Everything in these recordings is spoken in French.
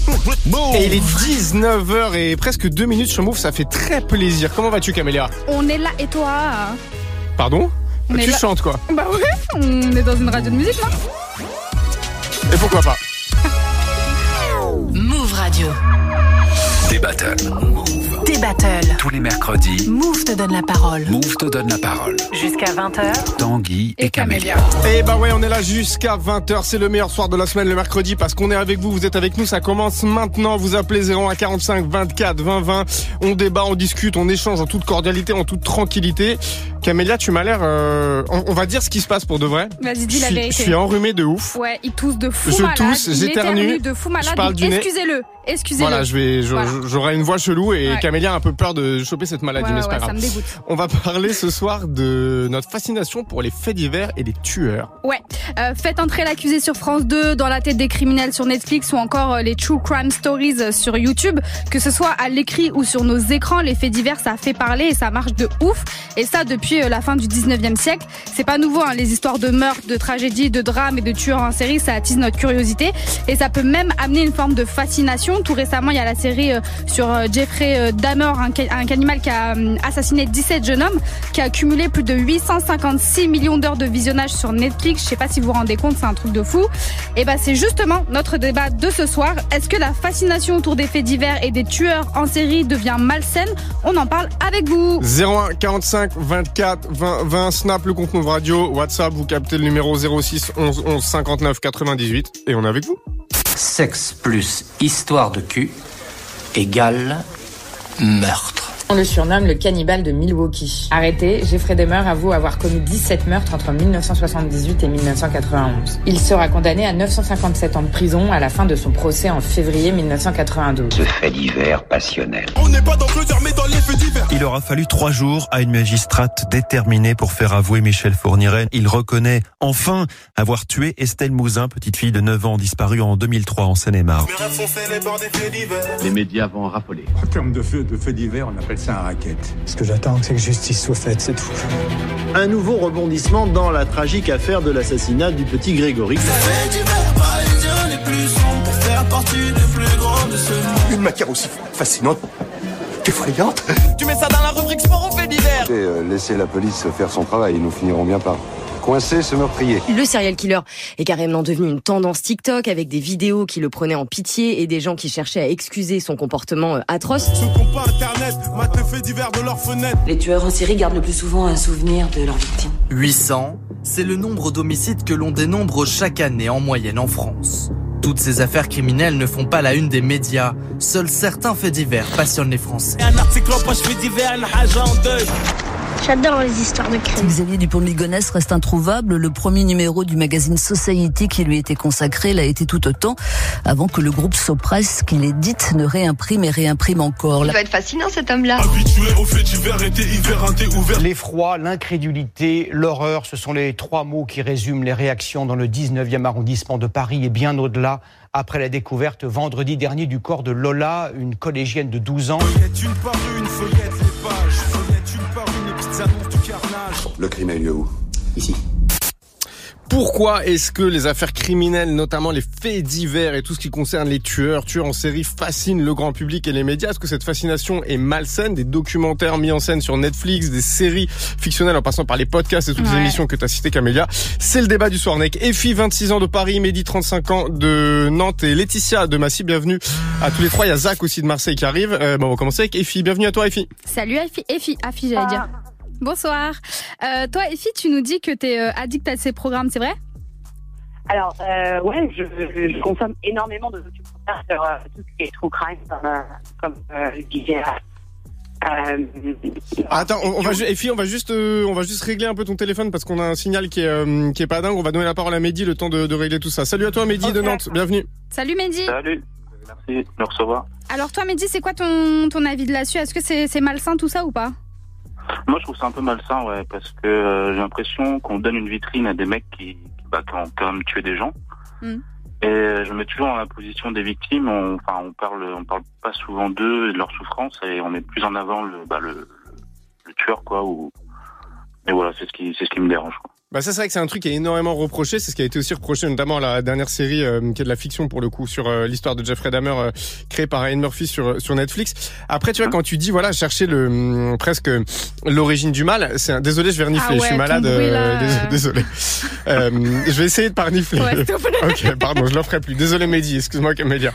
Et il est 19h et presque 2 minutes sur Move, ça fait très plaisir. Comment vas-tu, Camélia? On est là, et toi? Pardon? Tu chantes quoi? Bah ouais, on est dans une radio de musique là. Et pourquoi pas? Move Radio. Des battles. Des battles. Tous les mercredis. Move te donne la parole. Move te donne la parole. Jusqu'à 20h. Tanguy et Camélia. Et bah ouais, on est là jusqu'à 20h. C'est le meilleur soir de la semaine, le mercredi, parce qu'on est avec vous. Vous êtes avec nous. Ça commence maintenant. Vous appelez 01 45 24 20 20. On débat, on discute, on échange en toute cordialité, en toute tranquillité. Camélia, tu m'as l'air... On va dire ce qui se passe pour de vrai. Vas-y, dis la vérité. Je suis enrhumé de ouf. Ouais, il tousse de fou je malade. Tousse, j'éternue. De fou malade. Je parle du nez. Excusez-le. Voilà, j'aurai une voix chelou et Camélia a un peu peur de choper cette maladie, mais c'est pas grave. Ça me dégoûte. On va parler ce soir de notre fascination pour les faits divers et les tueurs. Ouais. Faites entrer l'accusé sur France 2, Dans la tête des criminels sur Netflix ou encore les True Crime Stories sur YouTube. Que ce soit à l'écrit ou sur nos écrans, les faits divers, ça fait parler et ça marche de ouf. Et ça, depuis la fin du 19e siècle. C'est pas nouveau, hein. Les histoires de meurtres, de tragédies, de drames et de tueurs en série, ça attise notre curiosité. Et ça peut même amener une forme de fascination. Tout récemment, il y a la série sur Jeffrey Dahmer, un cannibale qui a assassiné 17 jeunes hommes, qui a accumulé plus de 856 millions d'heures de visionnage sur Netflix. Je sais pas si vous vous rendez compte, c'est un truc de fou. Et bah, c'est justement notre débat de ce soir. Est-ce que la fascination autour des faits divers et des tueurs en série devient malsaine? On en parle avec vous. 01 45 24 20 20, Snap, le compte Move Radio, WhatsApp, vous captez le numéro 06 11 11 59 98 et on est avec vous. Sexe plus histoire de cul égale meurtre. On le surnomme le cannibale de Milwaukee. Arrêté, Jeffrey Dahmer avoue avoir commis 17 meurtres entre 1978 et 1991. Il sera condamné à 957 ans de prison à la fin de son procès en février 1992. Ce fait divers passionnel. On n'est pas dans Closer, mais dans les faits divers. Il aura fallu 3 jours à une magistrate déterminée pour faire avouer Michel Fourniret. Il reconnaît enfin avoir tué Estelle Mouzin, petite fille de 9 ans disparue en 2003 en Seine-et-Marne. Les médias vont en raffoler. En termes de faits divers, on appelle ça un racket. Ce que j'attends, c'est que justice soit faite, c'est tout. Un nouveau rebondissement dans la tragique affaire de l'assassinat du petit Grégory. Une matière aussi fascinante, effrayante. Tu mets ça dans la rubrique sport ou fait divers. Laissez la police faire son travail, nous finirons bien par coincer ce meurtrier. Le serial killer est carrément devenu une tendance TikTok avec des vidéos qui le prenaient en pitié et des gens qui cherchaient à excuser son comportement atroce. Ceux qui n'ont pas internet matent les faits divers de leurs fenêtres. Les tueurs en série gardent le plus souvent un souvenir de leurs victimes. 800, c'est le nombre d'homicides que l'on dénombre chaque année en moyenne en France. Toutes ces affaires criminelles ne font pas la une des médias. Seuls certains faits divers passionnent les Français. Un article en page fait divers, un haja en deuil. J'adore les histoires de crime. Xavier Dupont de Ligonnès reste introuvable. Le premier numéro du magazine Society qui lui était consacré l'a été tout autant avant que le groupe Sopress, qui l'édite, ne réimprime et réimprime encore. Il va être fascinant cet homme-là. Habitué aux faits divers, été hiver, ouvert. L'effroi, l'incrédulité, l'horreur, ce sont les 3 mots qui résument les réactions dans le 19e arrondissement de Paris et bien au-delà. Après la découverte vendredi dernier du corps de Lola, une collégienne de 12 ans. Feuillette une par une, feuillette les pages. Feuillette une par une, les petites annonces du carnage. Le crime a eu lieu où? Ici. Pourquoi est-ce que les affaires criminelles, notamment les faits divers et tout ce qui concerne les tueurs en série, fascinent le grand public et les médias? Est-ce que cette fascination est malsaine? Des documentaires mis en scène sur Netflix, des séries fictionnelles en passant par les podcasts et toutes les émissions que tu as citées, Camélia. C'est le débat du soir avec Effie, 26 ans de Paris, Mehdi, 35 ans de Nantes et Laetitia de Massy. Bienvenue à tous les trois. Il y a Zach aussi de Marseille qui arrive. On va commencer avec Effie. Bienvenue à toi, Effie. Salut Effie, j'allais dire. Bonsoir. Toi, Effie, tu nous dis que t'es addict à ces programmes, c'est vrai? Alors, ouais, je consomme énormément de documentaires sur tout ce qui est true crime, comme je disais. Attends, Effie, on va juste régler un peu ton téléphone parce qu'on a un signal qui est pas dingue. On va donner la parole à Mehdi, le temps de régler tout ça. Salut à toi, Mehdi de Nantes. Bienvenue. Salut, Mehdi. Salut. Merci de me recevoir. Alors toi, Mehdi, c'est quoi ton avis de là-dessus? Est-ce que c'est malsain tout ça ou pas? Moi, je trouve ça un peu malsain, ouais, parce que j'ai l'impression qu'on donne une vitrine à des mecs qui ont quand même tué des gens. Et je me mets toujours dans la position des victimes. On parle pas souvent d'eux et de leur souffrance, et on met plus en avant le tueur, quoi. Mais voilà, c'est ce qui me dérange, quoi. Bah ça c'est vrai que c'est un truc qui est énormément reproché, c'est ce qui a été aussi reproché notamment à la dernière série qui est de la fiction pour le coup sur l'histoire de Jeffrey Dahmer créée par Ryan Murphy sur Netflix. Après tu vois quand tu dis voilà chercher presque l'origine du mal, désolé je vais renifler, je suis malade, désolé. Je vais essayer de pas renifler. Ouais, s'il te plaît. OK, pardon, je le ferai plus. Désolé Mehdi, excuse-moi Camélia.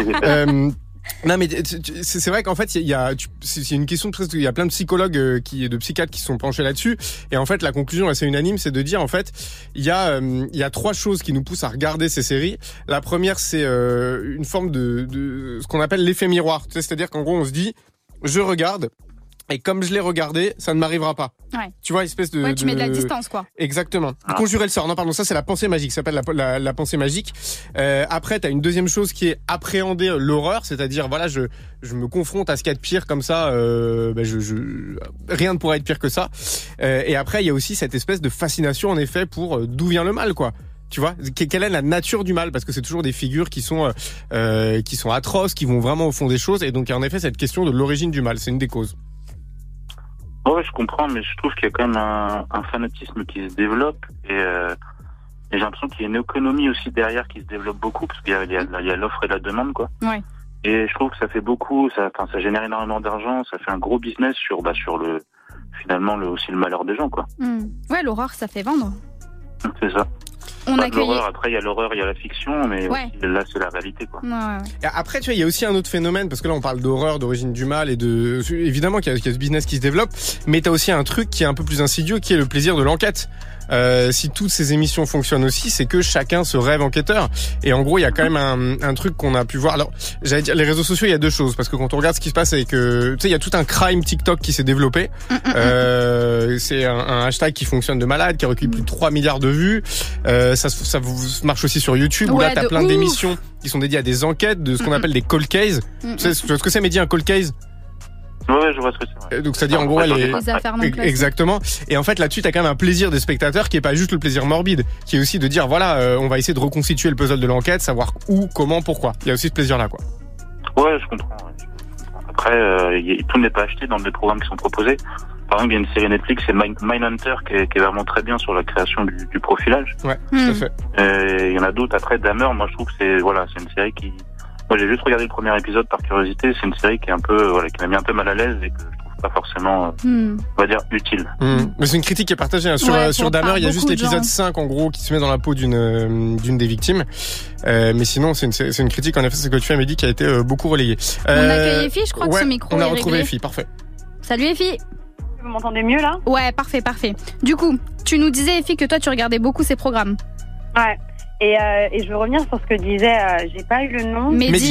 Non mais c'est vrai qu'en fait c'est une question de il y a plein de psychologues de psychiatres qui sont penchés là-dessus et en fait la conclusion assez unanime c'est de dire en fait il y a trois choses qui nous poussent à regarder ces séries. La première c'est une forme de ce qu'on appelle l'effet miroir, c'est-à-dire qu'en gros on se dit je regarde et comme je l'ai regardé, ça ne m'arrivera pas. Ouais. Tu vois, espèce de... Ouais, tu mets de la distance, quoi. Exactement. Conjurer le sort. Non, pardon, ça c'est la pensée magique. Ça s'appelle la pensée magique. Après, t'as une deuxième chose qui est appréhender l'horreur, c'est-à-dire, voilà, je me confronte à ce qu'il y a de pire comme ça. Rien ne pourrait être pire que ça. Et après, il y a aussi cette espèce de fascination, en effet, pour d'où vient le mal, quoi. Tu vois, quelle est la nature du mal? Parce que c'est toujours des figures qui sont atroces, qui vont vraiment au fond des choses. Et donc, il y a en effet cette question de l'origine du mal. C'est une des causes. Ouais, je comprends, mais je trouve qu'il y a quand même un fanatisme qui se développe et j'ai l'impression qu'il y a une économie aussi derrière qui se développe beaucoup parce qu'il y a l'offre et la demande, quoi. Ouais. Et je trouve que ça fait beaucoup, ça génère énormément d'argent, ça fait un gros business sur aussi le malheur des gens, quoi. Ouais, l'horreur, ça fait vendre. C'est ça. L'horreur, après il y a l'horreur, il y a la fiction, mais ouais. Aussi, là c'est la réalité, quoi. Ouais. Après tu vois il y a aussi un autre phénomène parce que là on parle d'horreur, d'origine du mal et évidemment qu'il y a ce business qui se développe, mais t'as aussi un truc qui est un peu plus insidieux qui est le plaisir de l'enquête. Si toutes ces émissions fonctionnent aussi, c'est que chacun se rêve enquêteur. Et en gros, il y a quand même un truc qu'on a pu voir. Alors, j'allais dire, les réseaux sociaux, il y a deux choses. Parce que quand on regarde ce qui se passe avec, tu sais, il y a tout un crime TikTok qui s'est développé. C'est un hashtag qui fonctionne de malade, qui a recueilli plus de 3 milliards de vues. Ça marche aussi sur YouTube, où là, t'as plein d'émissions qui sont dédiées à des enquêtes, de ce qu'on appelle des cold cases. Tu sais ce que c'est, Mehdi, un cold case? Ouais, je vois ce que c'est. Donc, c'est-à-dire, en gros, les affaires non classées. Exactement. Et en fait, là-dessus, t'as quand même un plaisir des spectateurs qui est pas juste le plaisir morbide, qui est aussi de dire, voilà, on va essayer de reconstituer le puzzle de l'enquête, savoir où, comment, pourquoi. Il y a aussi ce plaisir-là, quoi. Ouais, je comprends. Après, tout n'est pas acheté dans les programmes qui sont proposés. Par exemple, il y a une série Netflix, c'est Mindhunter, qui est vraiment très bien sur la création du profilage. Ouais, tout à fait. Il y en a d'autres après. Dahmer, moi, je trouve que c'est une série qui... Moi, j'ai juste regardé le premier épisode par curiosité. C'est une série qui est qui m'a mis un peu mal à l'aise et que je trouve pas forcément, on va dire, utile. Mais c'est une critique qui est partagée, hein. Sur Dahmer, il y a juste l'épisode 5, en gros, qui se met dans la peau d'une des victimes. Mais sinon, c'est une critique, en effet, c'est ce que tu as, Mehdi, qui a été beaucoup relayée. On accueille Effie, je crois que ce micro on a est retrouvé réglé. Effie, parfait. Salut Effie. Vous m'entendez mieux, là? Ouais, parfait. Du coup, tu nous disais, Effie, que toi, tu regardais beaucoup ces programmes. Ouais. Et je veux revenir sur ce que disait, j'ai pas eu le nom. Mehdi.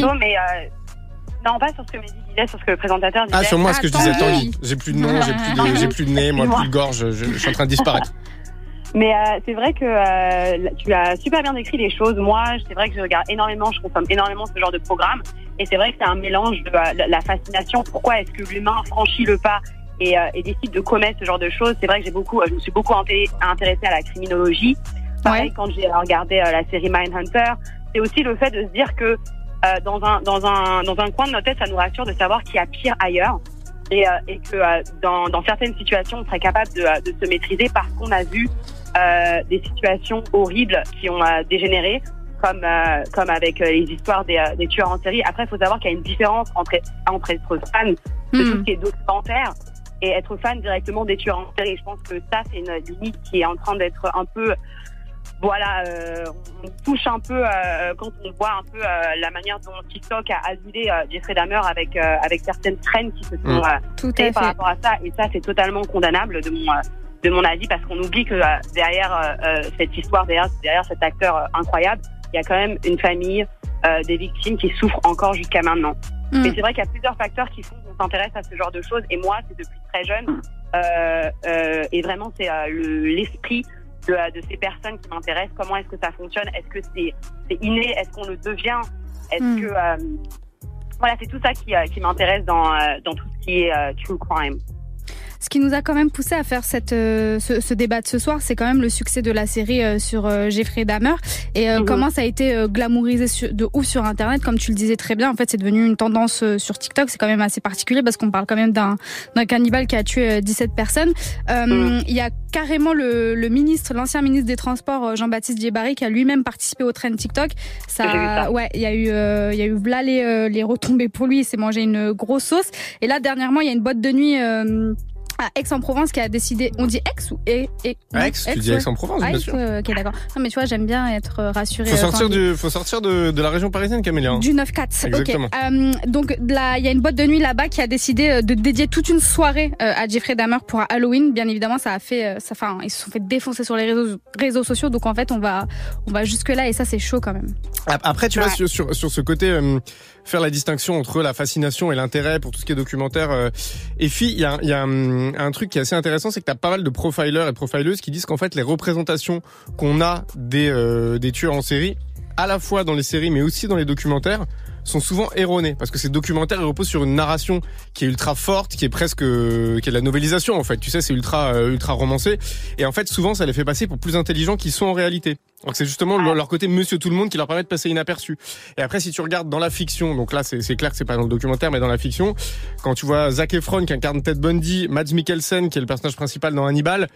Non, pas sur ce que Mehdi disait, sur ce que le présentateur disait. Ah, sur moi, ce que je disais, Tanguy. J'ai plus de nom, j'ai plus de nez, moi, plus de gorge, je suis en train de disparaître. Mais c'est vrai que tu as super bien décrit les choses. Moi, c'est vrai que je regarde énormément, je consomme énormément ce genre de programme. Et c'est vrai que c'est un mélange de la fascination. Pourquoi est-ce que l'humain franchit le pas et décide de commettre ce genre de choses? C'est vrai que je me suis beaucoup intéressée à la criminologie. Pareil, quand j'ai regardé la série Mindhunter, c'est aussi le fait de se dire que dans un coin de notre tête, ça nous rassure de savoir qu'il y a pire ailleurs et que dans certaines situations, on serait capable de se maîtriser parce qu'on a vu des situations horribles qui ont dégénéré, comme avec les histoires des tueurs en série. Après, il faut savoir qu'il y a une différence entre être fan de tout ce qui est documentaire et être fan directement des tueurs en série. Je pense que ça, c'est une limite qui est en train d'être un peu... Voilà, on touche un peu quand on voit un peu la manière dont TikTok a adulé Jeffrey Dahmer avec certaines traînes qui se sont créées par rapport à ça. Et ça, c'est totalement condamnable de mon avis, parce qu'on oublie que derrière cette histoire, derrière cet acteur incroyable, il y a quand même une famille, des victimes qui souffrent encore jusqu'à maintenant. Mais c'est vrai qu'il y a plusieurs facteurs qui font qu'on s'intéresse à ce genre de choses. Et moi, c'est depuis très jeune. Et vraiment, c'est l'esprit de ces personnes qui m'intéressent. Comment est-ce que ça fonctionne? Est-ce que c'est inné? Est-ce qu'on le devient? Est-ce que voilà, c'est tout ça qui m'intéresse dans tout ce qui est true crime. Ce qui nous a quand même poussé à faire ce débat de ce soir, c'est quand même le succès de la série sur Jeffrey Dahmer et comment ça a été glamourisé de ouf sur Internet, comme tu le disais très bien. En fait, c'est devenu une tendance sur TikTok. C'est quand même assez particulier parce qu'on parle quand même d'un cannibale qui a tué 17 personnes. Il y a carrément l'ancien ministre des Transports, Jean-Baptiste Djebbari, qui a lui-même participé au trend TikTok. Il y a eu là les retombées pour lui. Il s'est mangé une grosse sauce. Et là, dernièrement, il y a une boîte de nuit à Aix-en-Provence qui a décidé, on dit Aix ou Aix, tu dis Aix-en-Provence, bien sûr. Ok, d'accord. Non, mais tu vois, j'aime bien être rassurée. Faut sortir de la région parisienne, Camélia. Du 9-4. Exactement. Ok. Donc là, il y a une boîte de nuit là-bas qui a décidé de dédier toute une soirée à Jeffrey Dahmer pour Halloween. Bien évidemment, ils se sont fait défoncer sur les réseaux sociaux. Donc en fait, on va jusque là et ça, c'est chaud quand même. Après, tu vois, sur ce côté, faire la distinction entre la fascination et l'intérêt pour tout ce qui est documentaire et filles, il y a un truc qui est assez intéressant, c'est que t'as pas mal de profilers et profileuses qui disent qu'en fait les représentations qu'on a des tueurs en série, à la fois dans les séries mais aussi dans les documentaires, sont souvent erronés parce que ces documentaires ils reposent sur une narration qui est ultra forte, qui est de la novélisation en fait. Tu sais, c'est ultra romancé et en fait souvent ça les fait passer pour plus intelligents qu'ils sont en réalité. Donc c'est justement leur côté Monsieur Tout le Monde qui leur permet de passer inaperçu. Et après si tu regardes dans la fiction, donc là c'est clair que c'est pas dans le documentaire mais dans la fiction, quand tu vois Zac Efron qui incarne Ted Bundy, Mads Mikkelsen qui est le personnage principal dans Hannibal,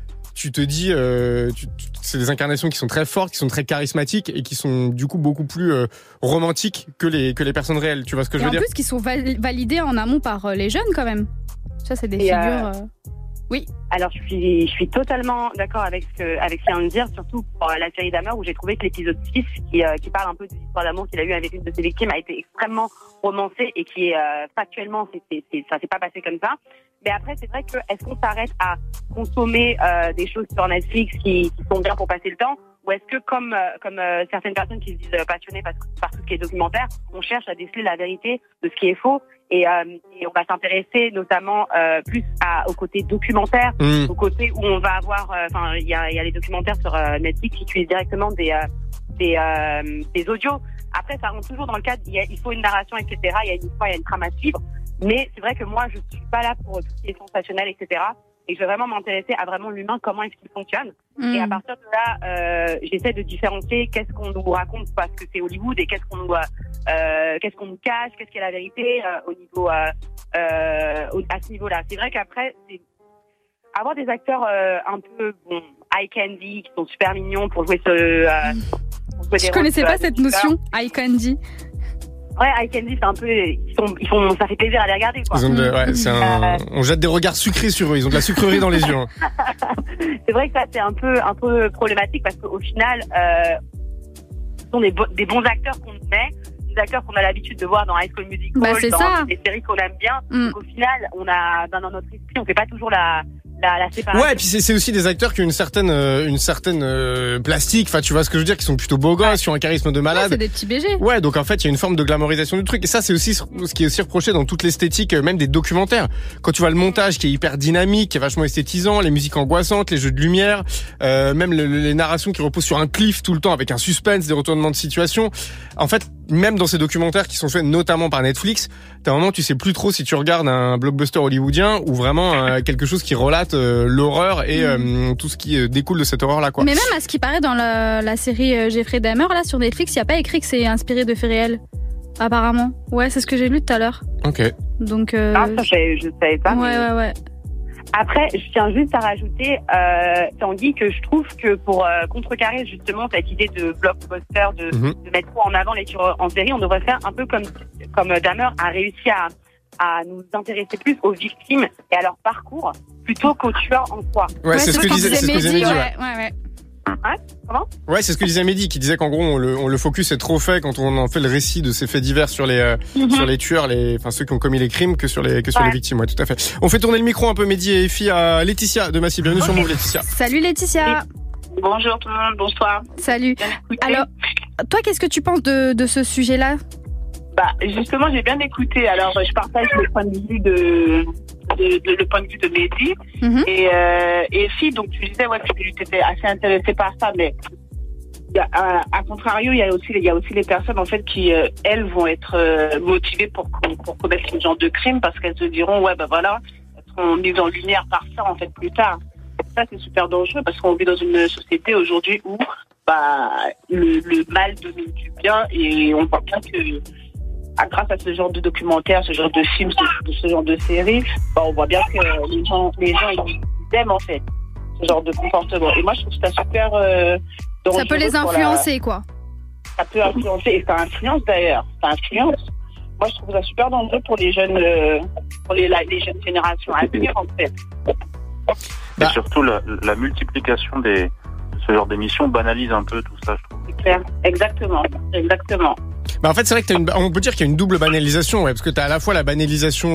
tu te dis, c'est des incarnations qui sont très fortes, qui sont très charismatiques et qui sont du coup beaucoup plus romantiques que les personnes réelles. Tu vois ce que je veux dire ? Et en plus, qui sont validées en amont par les jeunes quand même. Ça, c'est des figures. Oui. Alors, je suis totalement d'accord avec ce qu'il vient de dire, surtout pour la série Dahmer où j'ai trouvé que l'épisode 6, qui parle un peu de l'histoire d'amour qu'il a eu avec une de ses victimes, a été extrêmement romancé et qui est factuellement, ça s'est pas passé comme ça. Mais après, c'est vrai que est-ce qu'on s'arrête à consommer des choses sur Netflix qui sont bien pour passer le temps, ou est-ce que comme certaines personnes qui se disent passionnées par tout ce qui est documentaire, on cherche à déceler la vérité de ce qui est faux et on va s'intéresser notamment plus au côté documentaire, au côté où on va avoir, il y a les documentaires sur Netflix qui utilisent directement des audios. Après, ça rentre toujours dans le cadre, il faut une narration, etc. Il y a une histoire, il y a une trame à suivre. Mais c'est vrai que moi, je suis pas là pour tout ce qui est sensationnel, etc. Et je vais vraiment m'intéresser à vraiment l'humain, comment est-ce qu'il fonctionne. Et à partir de là, j'essaie de différencier qu'est-ce qu'on nous raconte parce que c'est Hollywood et qu'est-ce qu'on nous cache, qu'est-ce qui est la vérité au niveau à ce niveau-là. C'est vrai qu'après, c'est avoir des acteurs un peu eye candy qui sont super mignons pour jouer je connaissais pas cette notion, eye candy. Ouais, eye candy, c'est un peu, ça fait plaisir à les regarder, quoi. On jette des regards sucrés sur eux, ils ont de la sucrerie dans les yeux. Hein. C'est vrai que ça, c'est un peu problématique parce qu'au final, ce sont des bons acteurs qu'on met, des acteurs qu'on a l'habitude de voir dans High School Musical, dans des séries qu'on aime bien. Donc, au final, on a, dans notre esprit, on fait pas toujours la séparation. Ouais, et puis c'est aussi des acteurs qui ont une certaine plastique, enfin tu vois ce que je veux dire, qui sont plutôt beaux gosses, qui ont un charisme de malade. Ouais, c'est des petits BG. Ouais, donc en fait il y a une forme de glamorisation du truc et ça c'est aussi ce qui est aussi reproché dans toute l'esthétique même des documentaires. Quand tu vois le montage qui est hyper dynamique, qui est vachement esthétisant, les musiques angoissantes, les jeux de lumière, même les narrations qui reposent sur un cliff tout le temps avec un suspense, des retournements de situation. En fait, même dans ces documentaires qui sont faits notamment par Netflix, t'as un moment tu sais plus trop si tu regardes un blockbuster hollywoodien ou vraiment quelque chose qui relate l'horreur et tout ce qui découle de cette horreur là, quoi. Mais même à ce qui paraît dans la série Jeffrey Dahmer là sur Netflix, il y a pas écrit que c'est inspiré de faits réels apparemment. Ouais, c'est ce que j'ai lu tout à l'heure. OK. Donc ça je savais pas. Ouais. Après, je tiens juste à rajouter, Tanguy, que je trouve que pour contrecarrer justement cette idée de blockbuster, de mettre en avant les tueurs en série, on devrait faire un peu comme Dahmer a réussi à nous intéresser plus aux victimes et à leur parcours plutôt qu'aux tueurs en soi. Ouais, c'est ce que disait Mehdi. Ouais. Hein? Comment? Ouais, c'est ce que disait Mehdi, qui disait qu'en gros on le focus est trop fait quand on en fait le récit de ces faits divers sur les tueurs, ceux qui ont commis les crimes que sur les victimes. Ouais, tout à fait. On fait tourner le micro un peu, Mehdi et Effie, à Laetitia de Massy. Bienvenue sur Move, Laetitia. Salut Laetitia. Oui. Bonjour tout le monde, bonsoir. Salut. Alors, toi, qu'est-ce que tu penses de ce sujet-là? Justement, j'ai bien écouté. Alors, je partage le point de vue le point de vue de Mehdi et Effie. Donc, tu disais que tu étais assez intéressée par ça, mais à contrario, il y a aussi les personnes en fait qui elles vont être motivées pour commettre ce genre de crime parce qu'elles se diront voilà, seront mises en lumière par ça, en fait, plus tard. Ça, c'est super dangereux parce qu'on vit dans une société aujourd'hui où le mal domine du bien et on voit bien que grâce à ce genre de documentaire, ce genre de film, ce genre de série, on voit bien que les gens ils aiment en fait ce genre de comportement. Et moi, je trouve ça super dangereux. Ça peut les influencer, quoi. Ça peut influencer, et ça influence d'ailleurs. Ça influence. Moi, je trouve ça super dangereux pour les jeunes, pour les jeunes générations à venir, en fait. Et surtout, la multiplication de ce genre d'émissions banalise un peu tout ça, je trouve. C'est clair, exactement. En fait, c'est vrai que on peut dire qu'il y a une double banalisation, parce que t'as à la fois la banalisation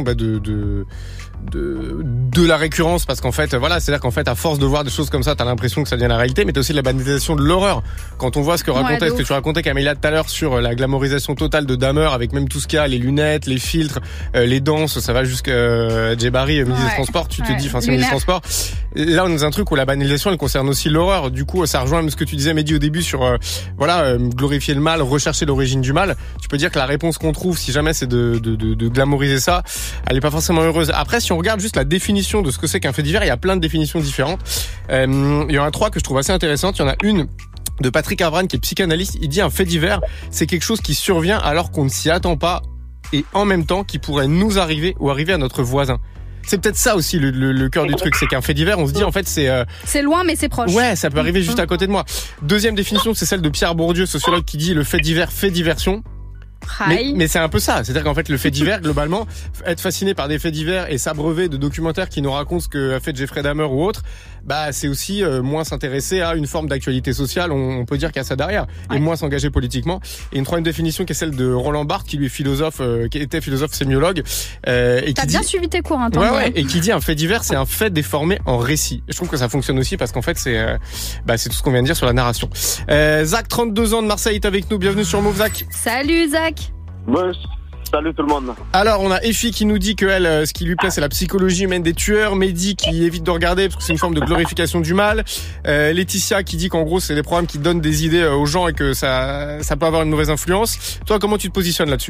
de la récurrence, parce qu'en fait, voilà, c'est-à-dire qu'en fait, à force de voir des choses comme ça, t'as l'impression que ça devient la réalité, mais t'as aussi la banalisation de l'horreur. Quand on voit ce que ce que tu racontais, Camélia, tout à l'heure, sur la glamorisation totale de Dahmer, avec même tout ce qu'il y a, les lunettes, les filtres, les danses, ça va jusqu'à Djebari, ministre des Transports, tu te dis, c'est ministre des Transports. Là, on est dans un truc où la banalisation, elle concerne aussi l'horreur. Du coup, ça rejoint même ce que tu disais, Mehdi, au début, sur, glorifier le mal, rechercher l'origine du mal. Tu peux dire que la réponse qu'on trouve, si jamais c'est de glamoriser ça, elle est pas forcément heureuse. Après, si on regarde juste la définition de ce que c'est qu'un fait divers, il y a plein de définitions différentes. Il y en a 3 que je trouve assez intéressantes. Il y en a une de Patrick Avran, qui est psychanalyste. Il dit un fait divers, c'est quelque chose qui survient alors qu'on ne s'y attend pas et en même temps qui pourrait nous arriver ou arriver à notre voisin. C'est peut-être ça aussi le cœur du truc, c'est qu'un fait divers, on se dit en fait c'est loin mais c'est proche. Ouais, ça peut arriver juste à côté de moi. Deuxième définition, c'est celle de Pierre Bourdieu, sociologue, qui dit le fait divers fait diversion. Mais c'est un peu ça, c'est-à-dire qu'en fait le fait divers, globalement, être fasciné par des faits divers et s'abreuver de documentaires qui nous racontent ce que a fait Jeffrey Dahmer ou autre, c'est aussi moins s'intéresser à une forme d'actualité sociale, on peut dire qu'il y a ça derrière, et moins s'engager politiquement. Et une troisième définition qui est celle de Roland Barthes, qui lui est philosophe, qui était philosophe sémiologue, et T'as bien suivi tes cours, hein, et qui dit un fait divers, c'est un fait déformé en récit. Et je trouve que ça fonctionne aussi parce qu'en fait c'est tout ce qu'on vient de dire sur la narration. Zach, 32 ans de Marseille, est avec nous, bienvenue sur Move, Zach. Salut Zach. Salut tout le monde. Alors on a Effie qui nous dit que elle, ce qui lui plaît, c'est la psychologie humaine des tueurs. Mehdi qui évite de regarder parce que c'est une forme de glorification du mal. Laetitia qui dit qu'en gros c'est des programmes qui donnent des idées aux gens et que ça peut avoir une mauvaise influence. Toi, comment tu te positionnes là-dessus?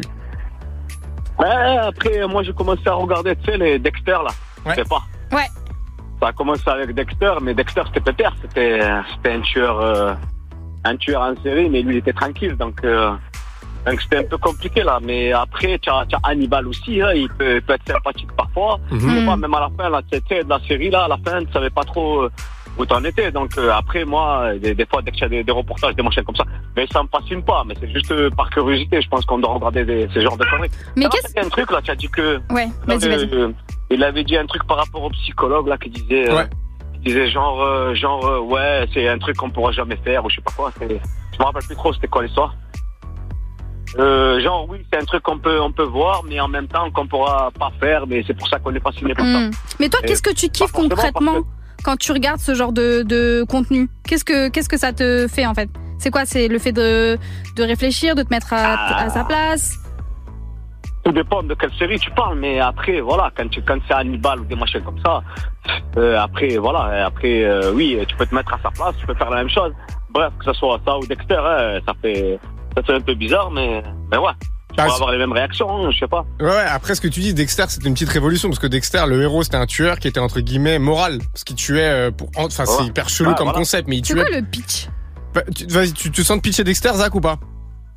Après, moi j'ai commencé à regarder, tu sais, les Dexter là. Je sais pas. Ouais. Ça a commencé avec Dexter, mais Dexter c'était pépère, c'était un tueur en série, mais lui il était tranquille, donc c'était un peu compliqué là. Mais après tu as Hannibal aussi, hein, il peut être sympathique parfois. Je sais pas, même à la fin là, tu sais, de la série là, à la fin tu savais pas trop où t'en étais. Donc après moi, des fois dès que il y a des reportages, des machins comme ça, mais ça me fascine pas, mais c'est juste par curiosité. Je pense qu'on doit regarder ces genres de conneries. Mais qu'est-ce un truc là, tu as dit que vas-y. Il avait dit un truc par rapport au psychologue là qui disait genre ouais, c'est un truc qu'on pourra jamais faire ou je sais pas quoi. Je me rappelle plus trop c'était quoi l'histoire. Genre oui, c'est un truc qu'on peut voir, mais en même temps qu'on pourra pas faire, mais c'est pour ça qu'on est fasciné par ça. Mais toi, qu'est-ce que tu kiffes concrètement quand tu regardes ce genre de contenu? Qu'est-ce que ça te fait en fait? C'est quoi? C'est le fait de réfléchir, de te mettre à sa place? Tout dépend de quelle série tu parles, mais après voilà, quand c'est Hannibal ou des machins comme ça, oui, tu peux te mettre à sa place, tu peux faire la même chose. Bref, que ce soit ça ou Dexter, ça fait un peu bizarre, mais ouais. Tu vas avoir les mêmes réactions, hein, je sais pas. Ouais, après ce que tu dis, Dexter, c'était une petite révolution, parce que Dexter, le héros, c'était un tueur qui était entre guillemets moral, parce qu'il tuait c'est hyper chelou comme concept, mais il tuait. C'est quoi le pitch? Vas-y, tu te sens de pitcher Dexter, Zach, ou pas?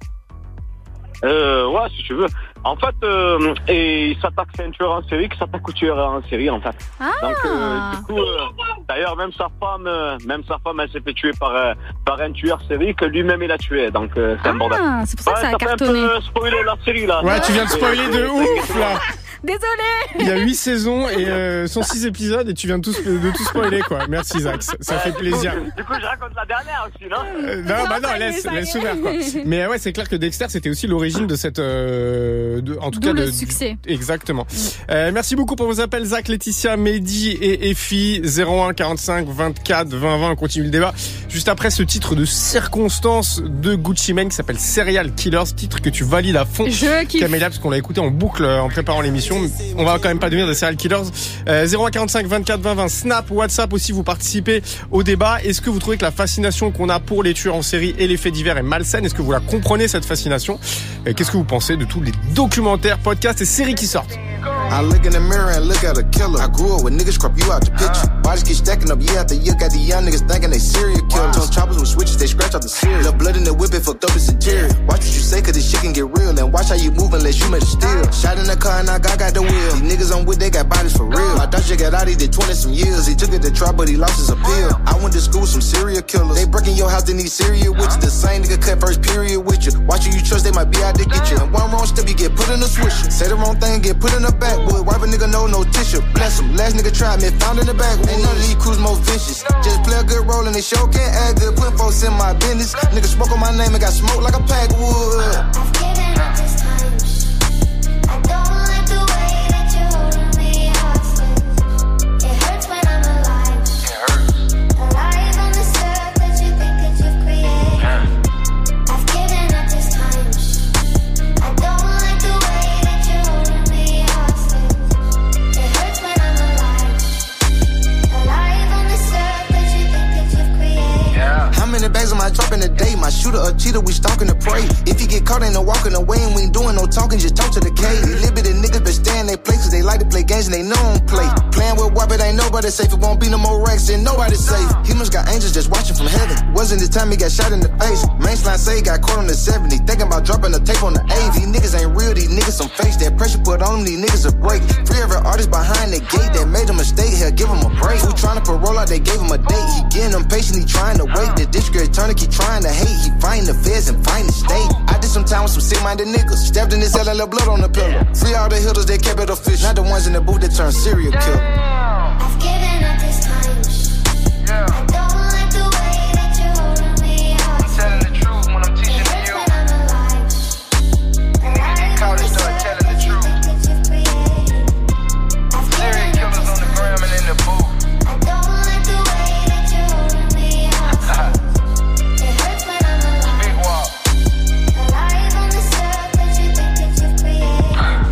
Ouais, si tu veux. En fait, et il s'attaque, c'est un tueur en série qui s'attaque au tueur en série, en fait. Donc, du coup, d'ailleurs, même sa femme, elle s'est fait tuer par un tueur série que lui-même il a tué. Donc, c'est un bordel. C'est pour ça que ça a cartonné. Un peu spoilé la série, là. Ouais, tu viens de spoiler de ouf, là. Désolé. Il y a 8 saisons et 106 épisodes et tu viens de tout spoiler, quoi. Merci, Zach. Ça fait plaisir. Du coup, je raconte la dernière aussi, non? Non, laisse ouvert, quoi. Mais ouais, c'est clair que Dexter, c'était aussi l'origine de cette, en tout cas, le succès. Exactement. Merci beaucoup pour vos appels, Zach, Laetitia, Mehdi et Effie. 01 45 24 20 20. On continue le débat. Juste après ce titre de circonstance de Gucci Mane qui s'appelle Serial Killers, titre que tu valides à fond. Je kiffe. Camélia, parce qu'on l'a écouté en boucle en préparant l'émission. On va quand même pas devenir des serial killers. 0145 24 20 20. Snap, WhatsApp aussi, vous participez au débat. Est-ce que vous trouvez que la fascination qu'on a pour les tueurs en série et les faits divers est malsaine? Est-ce que vous la comprenez, cette fascination? Qu'est-ce que vous pensez de tous les documentaires, podcasts et séries qui sortent? I look in the mirror and look at a killer. I grew up with niggas crop you out the picture. Bodies keep stacking up year after year. Got the young niggas thinking they serial killers. Told choppers with switches, they scratch out the cereal. The blood in the whip, it fucked up its interior. Watch what you say, cause this shit can get real. And watch how you move unless you made a steal. Shot in the car and I got the wheel. These niggas on wood, they got bodies for real. I thought you got out, he did 20 some years. He took it to trial, but he lost his appeal. I went to school with some serial killers. They breaking your house, they need serial with you. The same nigga cut first period with you. Watch who you trust, they might be out to get you. And one wrong step, you get put in a swisher. Say the wrong thing, get put in the backwood. Wipe a nigga no tissue. Bless him. Last nigga tried me, found in the backwood. Ain't none of these crews more vicious. Just play a good role and they show can't act good. Putting folks in my business. Niggas spoke on my name and got smoked like a pack of wood. I've given up this time. I don't like the way that you're holding me hostage. It hurts when I'm alive. Alive on this earth that you think that you've created. I've given up this time. I don't like the way that you're holding me hostage. It hurts when I'm alive. Alive on this earth that you think that you've created. How many bags am I dropping a day? My shooter a cheater, we stalking the prey. If you get caught, ain't no walking away, and we ain't doing no talking, just talk to the K. These limited niggas been stay in they place, cause they like to play games and they know on play. Playing with WAP, it ain't nobody safe. It won't be no more racks, and nobody safe. Humans got angels just watching from heaven. Wasn't the time he got shot in the face. Mainline say he got caught on the 70. Thinking about dropping the tape on the 80. These niggas ain't real, these niggas some fakes. That pressure put on them, these niggas a break. Free every artist behind the gate that made a mistake, here, give him a break. Who trying to parole out, they gave him a date. He getting impatient, he trying to wait. The district attorney keep trying to hate. He fighting the feds and fighting the state. I did some time with some sick-minded niggas. Stabbed in his head and left blood on the pillow. Free all the hitters, they kept it official. Not the ones in the booth that turned serial killer. I've given up this time. I don't like the way that you're holding me hostage. I'm telling the truth when I'm teaching it hurts when I'm alive. Alive on this earth that you think that you've created. I've given up this time. and in the booth. I don't like the way that you're holding me hostage. It hurts when I'm alive. Big walk. Alive on this earth that you think that you've created.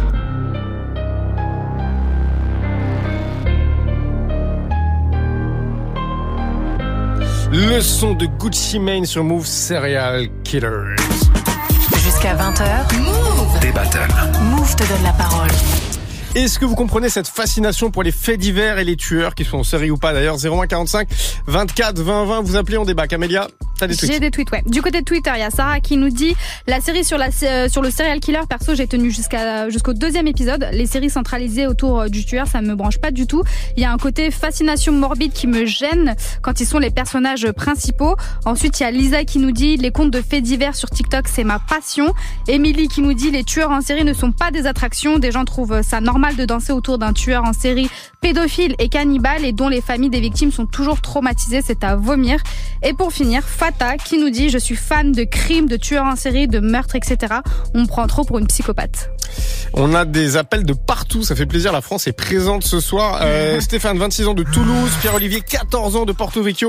Le son de Gucci Mane sur Move, Serial Killers. Jusqu'à 20h, Move. Des battles. Move te donne la parole. Est-ce que vous comprenez cette fascination pour les faits divers et les tueurs qui sont en série ou pas d'ailleurs? 0145 24 20 20, vous appelez, on débat. Camélia, t'as des tweets? J'ai des tweets, ouais. Du côté de Twitter, il y a Sarah qui nous dit la série sur le serial killer. Perso, j'ai tenu jusqu'au 2e épisode. Les séries centralisées autour du tueur, ça me branche pas du tout. Il y a un côté fascination morbide qui me gêne quand ils sont les personnages principaux. Ensuite, il y a Lisa qui nous dit les contes de faits divers sur TikTok, c'est ma passion. Émilie qui nous dit les tueurs en série ne sont pas des attractions. Des gens trouvent ça normal de danser autour d'un tueur en série pédophile et cannibale et dont les familles des victimes sont toujours traumatisées, c'est à vomir. Et pour finir, Fata qui nous dit je suis fan de crimes, de tueurs en série, de meurtres, etc. On me prend trop pour une psychopathe. On a des appels de partout, ça fait plaisir, la France est présente ce soir. Stéphane, 26 ans de Toulouse, Pierre-Olivier, 14 ans de Porto Vecchio.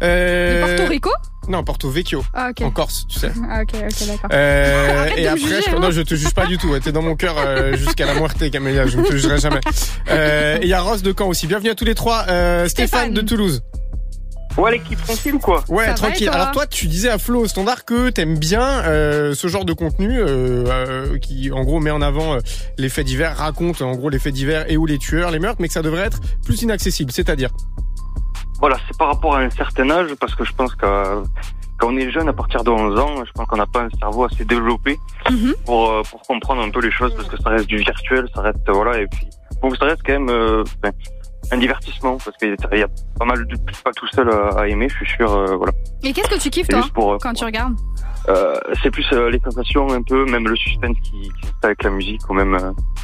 De Porto Rico ? Non, Porto Vecchio. Ah, okay. En Corse, tu sais. Ah, ok, d'accord. Et après, non, je te juge pas du tout. T'es dans mon cœur jusqu'à la muerte, Camélia. Je ne te jugerai jamais. Et il y a Rose de Caen aussi. Bienvenue à tous les trois. Stéphane de Toulouse. Ouais, l'équipe tranquille ou quoi? Ouais, ça tranquille. Alors toi, tu disais à Flo au standard que t'aimes bien ce genre de contenu qui, en gros, met en avant les faits divers, raconte en gros les faits divers et où les tueurs, les meurtres, mais que ça devrait être plus inaccessible. C'est-à-dire? Voilà, c'est par rapport à un certain âge, parce que je pense que quand on est jeune, à partir de 11 ans, je pense qu'on n'a pas un cerveau assez développé pour comprendre un peu les choses, parce que ça reste du virtuel, ça reste, voilà, et puis, donc ça reste quand même un divertissement, parce qu'il y a pas mal de, je suis pas tout seul à aimer, je suis sûr, voilà. Et qu'est-ce que tu kiffes, toi, quand tu regardes? C'est plus les sensations un peu, même le suspense qui est avec la musique, ou même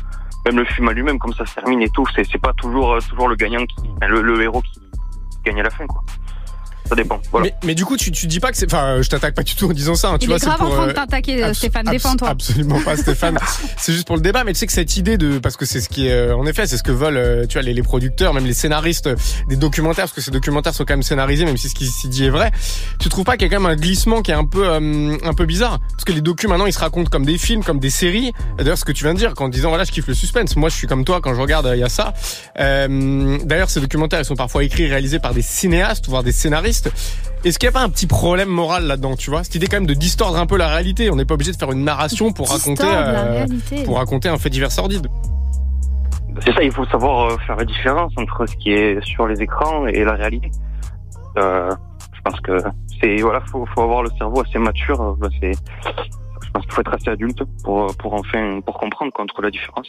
le film à lui-même, comme ça se termine et tout, c'est pas toujours le gagnant le héros qui gagne à la fin, quoi. Ça dépend. Voilà. Mais du coup, tu dis pas que c'est. Enfin, je t'attaque pas du tout en disant ça. Hein, tu Il vois, est grave en train de t'attaquer, Stéphane. Défends-toi. Absolument pas, Stéphane. C'est juste pour le débat. Mais tu sais que cette idée parce que c'est ce qui est, en effet, c'est ce que veulent, tu vois, les producteurs, même les scénaristes des documentaires, parce que ces documentaires sont quand même scénarisés, même si ce qui s'y dit est vrai. Tu trouves pas qu'il y a quand même un glissement qui est un peu bizarre? Parce que les docus maintenant, ils se racontent comme des films, comme des séries. D'ailleurs, ce que tu viens de dire, en disant voilà, je kiffe le suspense. Moi, je suis comme toi quand je regarde, il y a ça. D'ailleurs, ces documentaires, ils sont parfois écrits, réalisés par des cinéastes, voire des scénaristes. Est-ce qu'il n'y a pas un petit problème moral là-dedans, tu vois? Cette idée quand même de distordre un peu la réalité. On n'est pas obligé de faire une narration pour raconter un fait divers sordide. C'est ça, il faut savoir faire la différence entre ce qui est sur les écrans et la réalité. Je pense que faut avoir le cerveau assez mature. Je pense qu'il faut être assez adulte pour comprendre entre la différence.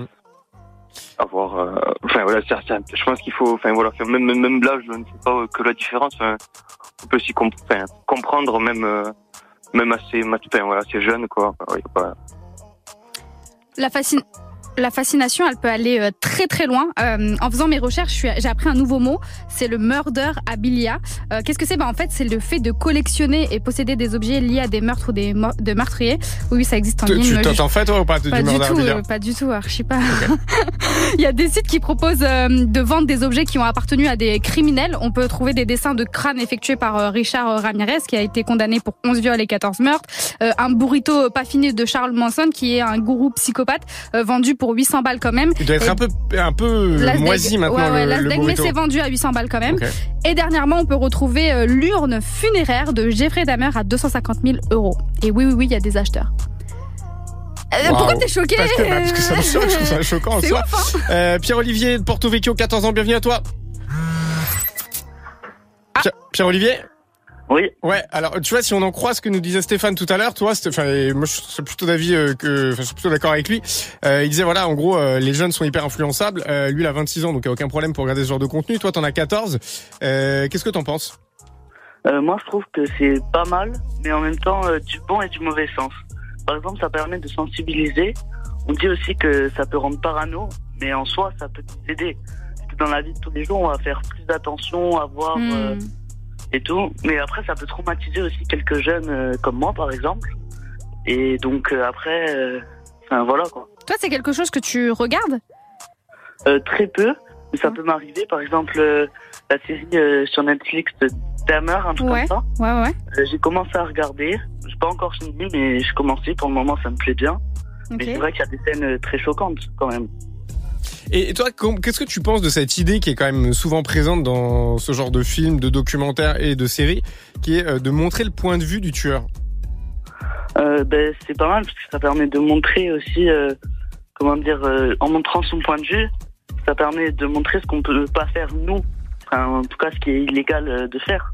Je pense qu'il faut, même là, je ne sais pas que la différence. On peut s'y comprendre même assez jeune, quoi. La fascination, elle peut aller très très loin. En faisant mes recherches, j'ai appris un nouveau mot, c'est le murderabilia. Qu'est-ce que c'est ? En fait, c'est le fait de collectionner et posséder des objets liés à des meurtres ou de meurtriers. Oui, ça existe en ligne. Tu t'en fais toi ou pas du murderabilia ? Pas du tout, archi pas. Okay. Il y a des sites qui proposent de vendre des objets qui ont appartenu à des criminels. On peut trouver des dessins de crânes effectués par Richard Ramirez, qui a été condamné pour 11 viols et 14 meurtres. Un burrito pas fini de Charles Manson, qui est un gourou psychopathe, vendu pour 800 balles quand même. Il doit être un peu moisi maintenant, le burrito. Mais c'est vendu à 800 balles quand même. Okay. Et dernièrement, on peut retrouver l'urne funéraire de Jeffrey Dahmer à 250 000 €. Et oui, il y a des acheteurs. Wow. Pourquoi t'es choqué ? Parce que ça me choque, je trouve ça choquant en soi. Ouf, hein. Pierre-Olivier de Porto Vecchio, 14 ans, bienvenue à toi. Pierre-Olivier ? Oui. Ouais, alors tu vois, si on en croit ce que nous disait Stéphane tout à l'heure, moi je suis plutôt d'avis je suis plutôt d'accord avec lui. Il disait voilà, en gros, les jeunes sont hyper influençables. Lui, il a 26 ans, donc il n'y a aucun problème pour regarder ce genre de contenu. Toi, t'en as 14. Qu'est-ce que t'en penses ? Moi, je trouve que c'est pas mal, mais en même temps, du bon et du mauvais sens. Par exemple, ça permet de sensibiliser. On dit aussi que ça peut rendre parano, mais en soi, ça peut nous aider. Parce que dans la vie de tous les jours, on va faire plus attention à voir... et tout, mais après ça peut traumatiser aussi quelques jeunes comme moi par exemple, et donc après voilà quoi. Toi, c'est quelque chose que tu regardes ? Très peu, mais ça peut m'arriver. Par exemple la série sur Netflix de Dahmer, un truc comme ça. Ouais. J'ai commencé à regarder, j'ai pas encore fini, mais j'ai commencé. Pour le moment ça me plaît bien. Okay. Mais c'est vrai qu'il y a des scènes très choquantes quand même. Et toi, qu'est-ce que tu penses de cette idée qui est quand même souvent présente dans ce genre de films, de documentaires et de séries, qui est de montrer le point de vue du tueur ? C'est pas mal parce que ça permet de montrer aussi, en montrant son point de vue, ça permet de montrer ce qu'on peut pas faire nous, en tout cas ce qui est illégal de faire.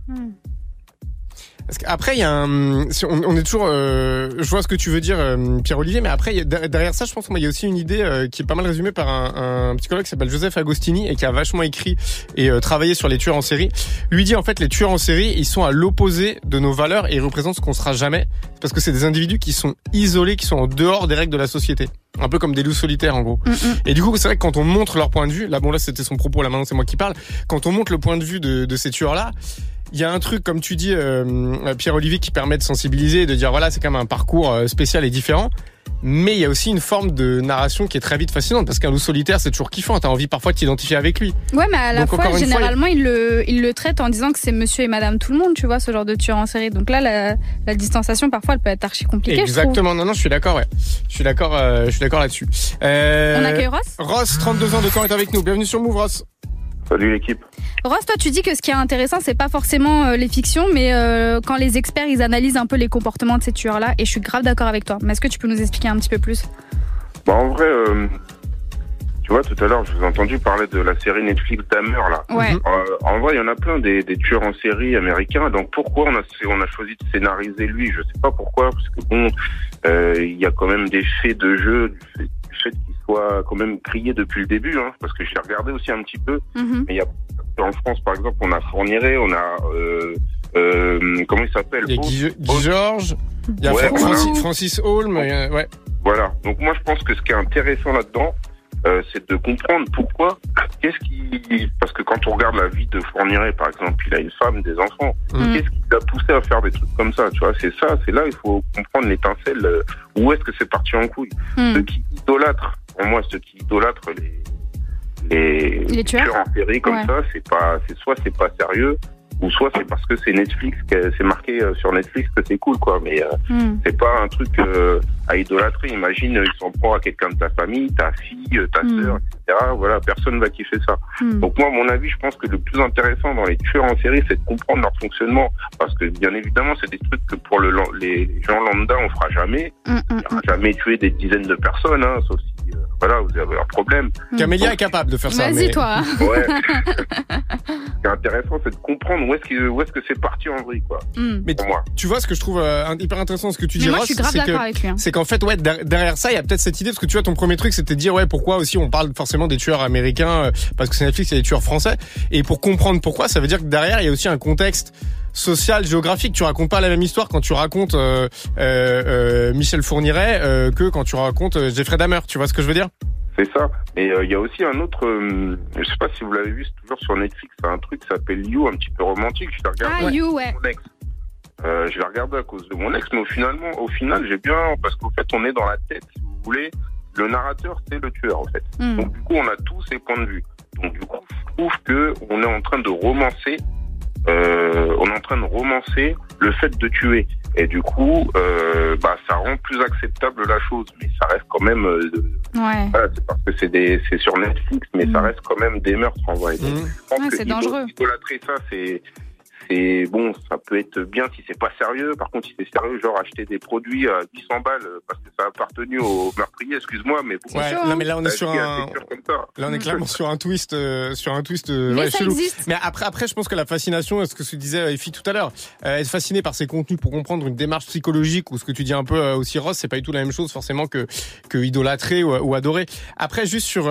Parce qu'après, il y a on est toujours, je vois ce que tu veux dire, Pierre-Olivier, mais après, derrière ça, je pense qu'il y a aussi une idée qui est pas mal résumée par un psychologue qui s'appelle Joseph Agostini et qui a vachement écrit et travaillé sur les tueurs en série. Lui dit, en fait, les tueurs en série, ils sont à l'opposé de nos valeurs et ils représentent ce qu'on sera jamais. Parce que c'est des individus qui sont isolés, qui sont en dehors des règles de la société. Un peu comme des loups solitaires, en gros. Et du coup, c'est vrai que quand on montre leur point de vue, là, c'était son propos, là, maintenant, c'est moi qui parle. Quand on montre le point de vue de ces tueurs-là, il y a un truc, comme tu dis, Pierre-Olivier, qui permet de sensibiliser et de dire, voilà, c'est quand même un parcours spécial et différent. Mais il y a aussi une forme de narration qui est très vite fascinante, parce qu'un loup solitaire, c'est toujours kiffant. T'as envie parfois de t'identifier avec lui. Ouais, mais à la fois, généralement, il le traite en disant que c'est monsieur et madame tout le monde, tu vois, ce genre de tueur en série. Donc là, la distanciation, parfois, elle peut être archi compliquée. Exactement. Non, je suis d'accord, ouais. Je suis d'accord là-dessus. On accueille Ross? Ross, 32 ans de Caen, est avec nous. Bienvenue sur Move, Ross. Salut l'équipe. Ross, toi tu dis que ce qui est intéressant c'est pas forcément les fictions, mais quand les experts ils analysent un peu les comportements de ces tueurs-là, et je suis grave d'accord avec toi. Mais est-ce que tu peux nous expliquer un petit peu plus ? En vrai, tu vois, tout à l'heure je vous ai entendu parler de la série Netflix Dahmer là. Ouais. En vrai, il y en a plein des tueurs en série américains. Donc pourquoi on a choisi de scénariser lui ? Je sais pas pourquoi, parce que bon, il y a quand même des faits de jeu, du fait qu'il soit quand même crié depuis le début, hein, parce que je l'ai regardé aussi un petit peu. Mais il y a en France, par exemple, on a Fourniret, on a comment il s'appelle ? Il y a Guy Georges, il y a Francis Holm, ouais. Voilà. Donc moi, je pense que ce qui est intéressant là-dedans, c'est de comprendre pourquoi. Parce que quand on regarde la vie de Fourniret, par exemple, il a une femme, des enfants. Qu'est-ce qui l'a poussé à faire des trucs comme ça ? Tu vois, c'est là, il faut comprendre l'étincelle. Où est-ce que c'est parti en couille ? Ceux qui idolâtrent, pour moi, les tueurs en série comme ça, soit c'est pas sérieux, ou soit c'est parce que c'est Netflix, c'est marqué sur Netflix que c'est cool, quoi. Mais c'est pas un truc à idolâtrer. Imagine, ils s'en prennent à quelqu'un de ta famille, ta fille, ta sœur, etc. Voilà, personne va kiffer ça. Donc moi, à mon avis, je pense que le plus intéressant dans les tueurs en série, c'est de comprendre leur fonctionnement, parce que bien évidemment, c'est des trucs que pour les gens lambda, on fera jamais. On n'ira jamais tuer des dizaines de personnes, hein, sauf si voilà, vous avez un problème. Camélia est capable de faire ça. Vas-y, toi. Ouais. Ce qui est intéressant, c'est de comprendre où est-ce que c'est parti en vrille, quoi. Mais pour moi. Tu vois, ce que je trouve hyper intéressant, ce que tu dis, moi, Ross, je suis grave d'accord avec lui. c'est qu'en fait, ouais, derrière ça, il y a peut-être cette idée, parce que tu vois, ton premier truc, c'était de dire, ouais, pourquoi aussi on parle forcément des tueurs américains, parce que c'est Netflix, il y a des tueurs français. Et pour comprendre pourquoi, ça veut dire que derrière, il y a aussi un contexte social, géographique. Tu racontes pas la même histoire quand tu racontes Michel Fourniret que quand tu racontes Jeffrey Dahmer. Tu vois ce que je veux dire? C'est ça. Et il y a aussi un autre, je sais pas si vous l'avez vu, c'est toujours sur Netflix, c'est un truc qui s'appelle You, un petit peu romantique. Je l'ai regardé avec mon ex. Je l'ai regardé à cause de mon ex, mais au final, j'ai bien, parce qu'au fait, on est dans la tête, si vous voulez, le narrateur, c'est le tueur, en fait. Donc, du coup, on a tous ses points de vue. Donc, du coup, je trouve que on est en train de romancer, le fait de tuer. Et du coup, ça rend plus acceptable la chose, mais ça reste quand même. Voilà, c'est parce que c'est sur Netflix, mais ça reste quand même des meurtres en vrai. Donc, je pense que c'est dangereux. Idolâtrer ça, c'est bon, ça peut être bien si c'est pas sérieux. Par contre, si c'est sérieux, genre acheter des produits à 800 balles parce que ça a appartenu au meurtrier, excuse-moi, mais bon, non, mais là on est sur là on est clairement sur un twist, mais ça chelou. existe. Mais après, je pense que la fascination, ce que se disait Effie tout à l'heure, être fasciné par ces contenus pour comprendre une démarche psychologique ou ce que tu dis un peu aussi Ross, c'est pas du tout la même chose forcément que idolâtrer ou adorer. Après, juste sur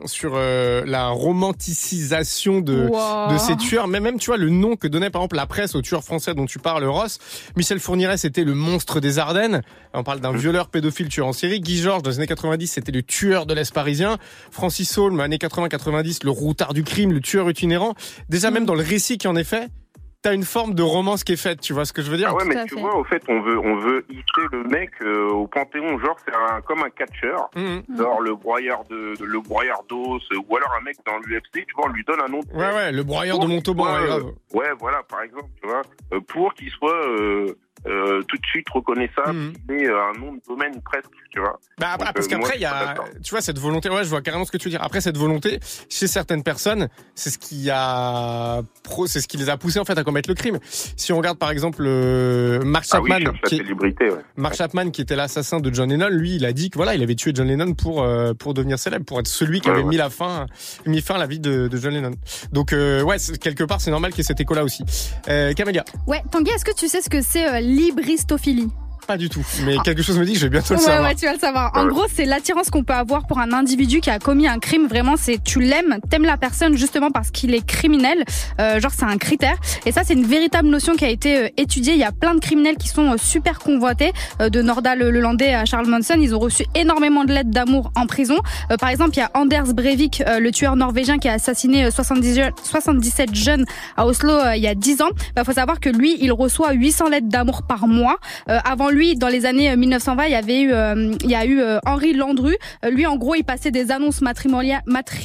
la romanticisation de ces tueurs, même tu vois le nom que donnait par exemple la presse aux tueurs français dont tu parles, Ross. Michel Fourniret, c'était le monstre des Ardennes. On parle d'un violeur pédophile tueur en série. Guy Georges, dans les années 90, c'était le tueur de l'Est parisien. Francis Holm, années 80-90, le routard du crime, le tueur itinérant. Déjà, même dans le récit qui en est fait, t'as une forme de romance qui est faite, tu vois ce que je veux dire? Ah ouais, mais tu vois, au fait, on veut hisser le mec au Panthéon, genre c'est comme un catcheur, genre le broyeur d'os, ou alors un mec dans l'UFC, tu vois, on lui donne un nom. Ouais, le broyeur de Montauban, grave. Ouais, voilà, par exemple, tu vois, pour qu'il soit tout de suite reconnaissable, mais un nom de domaine presque, tu vois. Parce qu'après, il y a, tu vois, cette volonté, je vois carrément ce que tu veux dire. Après, cette volonté, chez certaines personnes, c'est ce qui les a poussés, en fait, à commettre le crime. Si on regarde, par exemple, Mark Chapman, Mark Chapman, qui était l'assassin de John Lennon, lui, il a dit que voilà, il avait tué John Lennon pour devenir célèbre, pour être celui qui avait mis fin à la vie de John Lennon. Donc, quelque part, c'est normal qu'il y ait cet écho-là aussi. Camélia. Ouais, Tanguy, est-ce que tu sais ce que c'est l'hybristophilie? Pas du tout, mais quelque chose me dit que je vais bientôt le savoir. Ouais, tu vas le savoir. En gros, c'est l'attirance qu'on peut avoir pour un individu qui a commis un crime. Vraiment, c'est tu t'aimes la personne justement parce qu'il est criminel. Genre, c'est un critère. Et ça, c'est une véritable notion qui a été étudiée. Il y a plein de criminels qui sont super convoités. De Norda le Landais à Charles Manson, ils ont reçu énormément de lettres d'amour en prison. Par exemple, il y a Anders Breivik, le tueur norvégien qui a assassiné 77 jeunes à Oslo il y a 10 ans. Faut savoir que lui, il reçoit 800 lettres d'amour par mois. Avant lui, dans les années 1920, il y a eu Henri Landru. Lui, en gros, il passait des annonces matrimoniales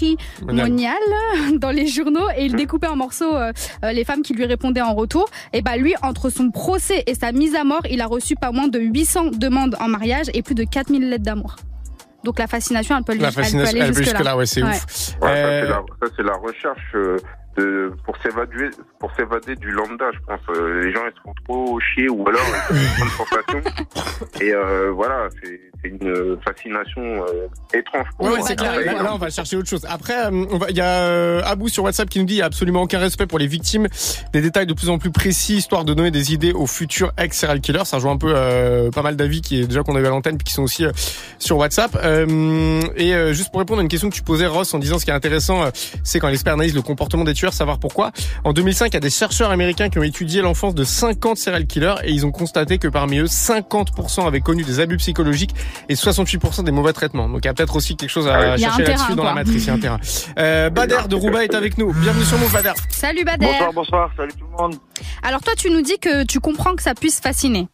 dans les journaux et il découpait en morceaux les femmes qui lui répondaient en retour. Et lui, entre son procès et sa mise à mort, il a reçu pas moins de 800 demandes en mariage et plus de 4000 lettres d'amour. Donc la fascination, elle peut aller jusque-là. Ouais, c'est ouf. Ça, c'est la recherche pour s'évader du lambda, je pense. Les gens, ils se font trop chier ou alors ils ont une sensation. Et voilà, c'est une fascination étrange. Ouais, c'est clair. Là, on va chercher autre chose. Après, il y a Abou sur WhatsApp qui nous dit il n'y a absolument aucun respect pour les victimes. Des détails de plus en plus précis, histoire de donner des idées aux futurs ex-serial killers. Ça rejoint un peu pas mal d'avis qu'on a eu à l'antenne puis qui sont aussi sur WhatsApp. Et juste pour répondre à une question que tu posais, Ross, en disant ce qui est intéressant, c'est quand l'expert analyse le comportement des tueurs, savoir pourquoi. En 2005, il y a des chercheurs américains qui ont étudié l'enfance de 50 serial killers et ils ont constaté que parmi eux, 50% avaient connu des abus psychologiques et 68% des mauvais traitements. Donc il y a peut-être aussi quelque chose à chercher là-dessus dans la matrice. Il y a un terrain. Bader de Roubaix est avec nous. Bienvenue sur Move, Bader. Salut Bader. Bonsoir, salut tout le monde. Alors toi, tu nous dis que tu comprends que ça puisse fasciner.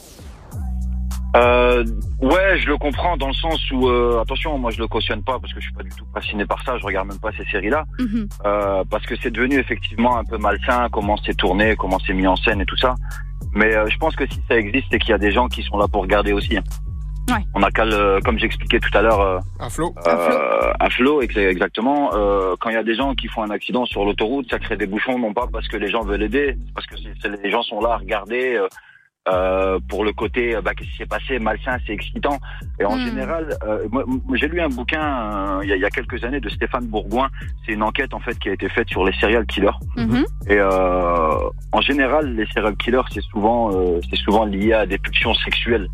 Ouais, je le comprends dans le sens où attention, moi je le cautionne pas parce que je suis pas du tout fasciné par ça, je regarde même pas ces séries-là, parce que c'est devenu effectivement un peu malsain, comment c'est tourné, comment c'est mis en scène et tout ça. Mais je pense que si ça existe, c'est qu'il y a des gens qui sont là pour regarder aussi. Ouais. On a qu'à comme j'expliquais tout à l'heure, un flow, exactement. Quand il y a des gens qui font un accident sur l'autoroute, ça crée des bouchons, non pas parce que les gens veulent aider, parce que les gens sont là à regarder. pour le côté qu'est-ce qui s'est passé, malsain, c'est excitant. Et en général, moi, j'ai lu un bouquin il y a quelques années de Stéphane Bourgoin. C'est une enquête en fait qui a été faite sur les serial killers. Et en général, les serial killers, c'est souvent lié à des pulsions sexuelles.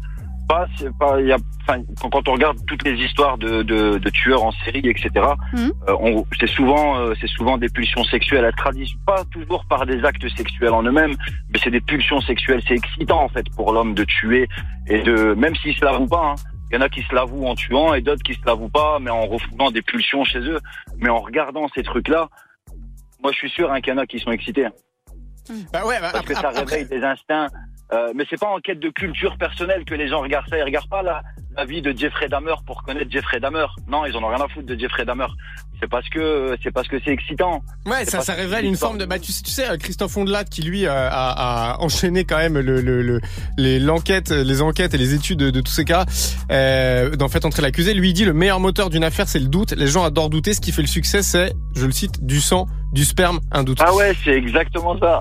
Quand on regarde toutes les histoires de tueurs en série, etc., c'est souvent des pulsions sexuelles. Elles traduisent pas toujours par des actes sexuels en eux-mêmes, mais c'est des pulsions sexuelles. C'est excitant en fait pour l'homme de tuer et même s'il se l'avoue pas. Il y en a qui se l'avouent en tuant et d'autres qui se l'avouent pas, mais en refoulant des pulsions chez eux. Mais en regardant ces trucs-là, moi je suis sûr qu'il y en a qui sont excités. Parce que ça réveille des instincts. Mais c'est pas en quête de culture personnelle que les gens regardent ça. Ils regardent pas la vie de Jeffrey Dahmer pour connaître Jeffrey Dahmer. Non, ils en ont rien à foutre de Jeffrey Dahmer. C'est parce que c'est excitant. Ouais, ça révèle une forme de. Tu sais, Christophe Ondelat qui lui a enchaîné quand même les enquêtes et les études de tous ces cas. Dans Faites entrer l'accusé, lui il dit le meilleur moteur d'une affaire c'est le doute. Les gens adorent douter. Ce qui fait le succès, c'est, je le cite, du sang, du sperme, un doute. Ah ouais, c'est exactement ça.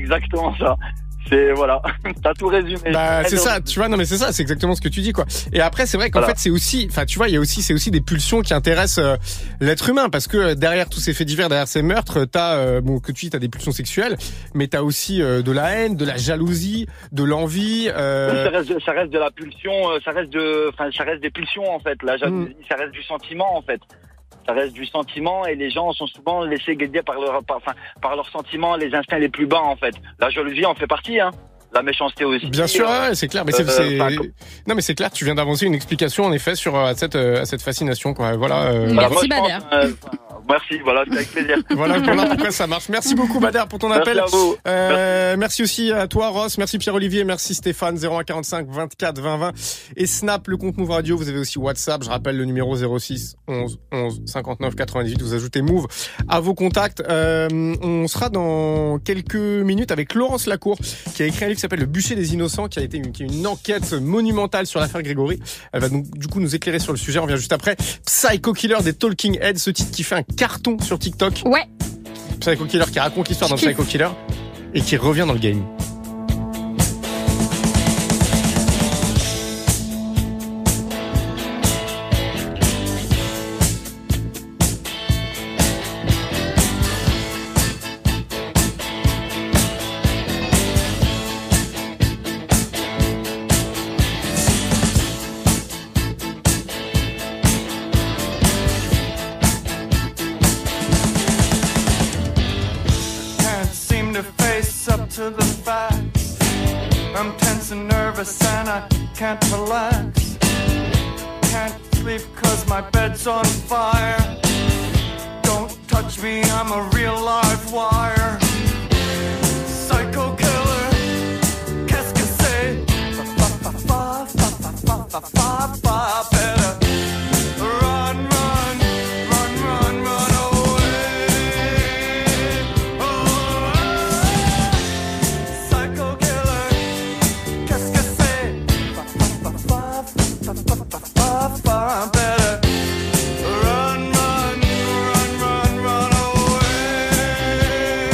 Voilà, t'as tout résumé. C'est ça, tu vois, non mais c'est ça, c'est exactement ce que tu dis quoi. Et après c'est vrai qu'en fait c'est aussi, tu vois, c'est aussi des pulsions qui intéressent l'être humain parce que derrière tous ces faits divers, derrière ces meurtres, t'as t'as des pulsions sexuelles, mais t'as aussi de la haine, de la jalousie, de l'envie. Ça reste de la pulsion, ça reste des pulsions en fait. La jalousie, ça reste du sentiment en fait. Ça reste du sentiment et les gens sont souvent laissés guider par leurs sentiments, les instincts les plus bas en fait. La jalousie en fait partie, hein. La méchanceté aussi. Bien sûr, c'est clair. Mais non, mais c'est clair. Tu viens d'avancer une explication en effet sur cette fascination, quoi. Voilà. Merci Bader. Merci, voilà, c'est avec plaisir. voilà pourquoi ça marche. Merci beaucoup Bader pour ton appel. Merci à vous. Merci aussi à toi Ross, merci Pierre-Olivier, merci Stéphane, 0145 24 20 20 et Snap, le compte Move Radio. Vous avez aussi WhatsApp, je rappelle le numéro 06 11 11 59 98. Vous ajoutez Move à vos contacts. On sera dans quelques minutes avec Laurence Lacour qui a écrit un livre qui s'appelle Le bûcher des innocents, qui est une enquête monumentale sur l'affaire Grégory. Elle va donc du coup nous éclairer sur le sujet. On revient juste après. Psycho Killer des Talking Heads, ce titre qui fait un carton sur TikTok. Ouais. Psycho Killer qui raconte l'histoire d'un Psycho Killer et qui revient dans le game. To the facts, I'm tense and nervous and I can't relax. Can't sleep 'cause my bed's on fire. Don't touch me, I'm a real live wire. Psycho killer, qu'est-ce que c'est? Better run, run, run, run, run away. Psycho killer, qu'est-ce que c'est? Better run, run, run, run, run away.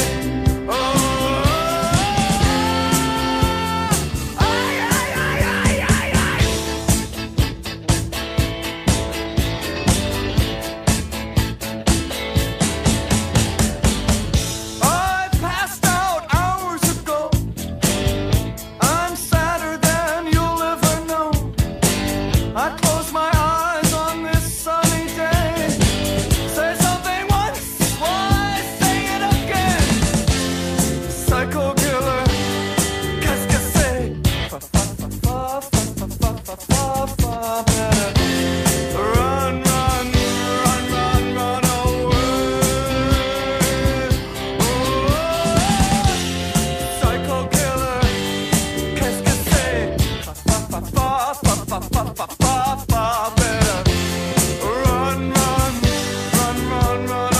I passed out hours ago. I'm sadder than you'll ever know. I close my eyes on this sunny day. Say something once, why say it again? Psycho killer, qu'est-ce que c'est? Better run, run, run, run, run away. Psycho killer, qu'est-ce que c'est? Better run, run, run, run, run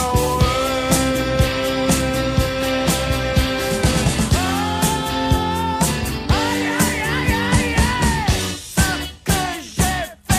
away. Ce que j'ai fait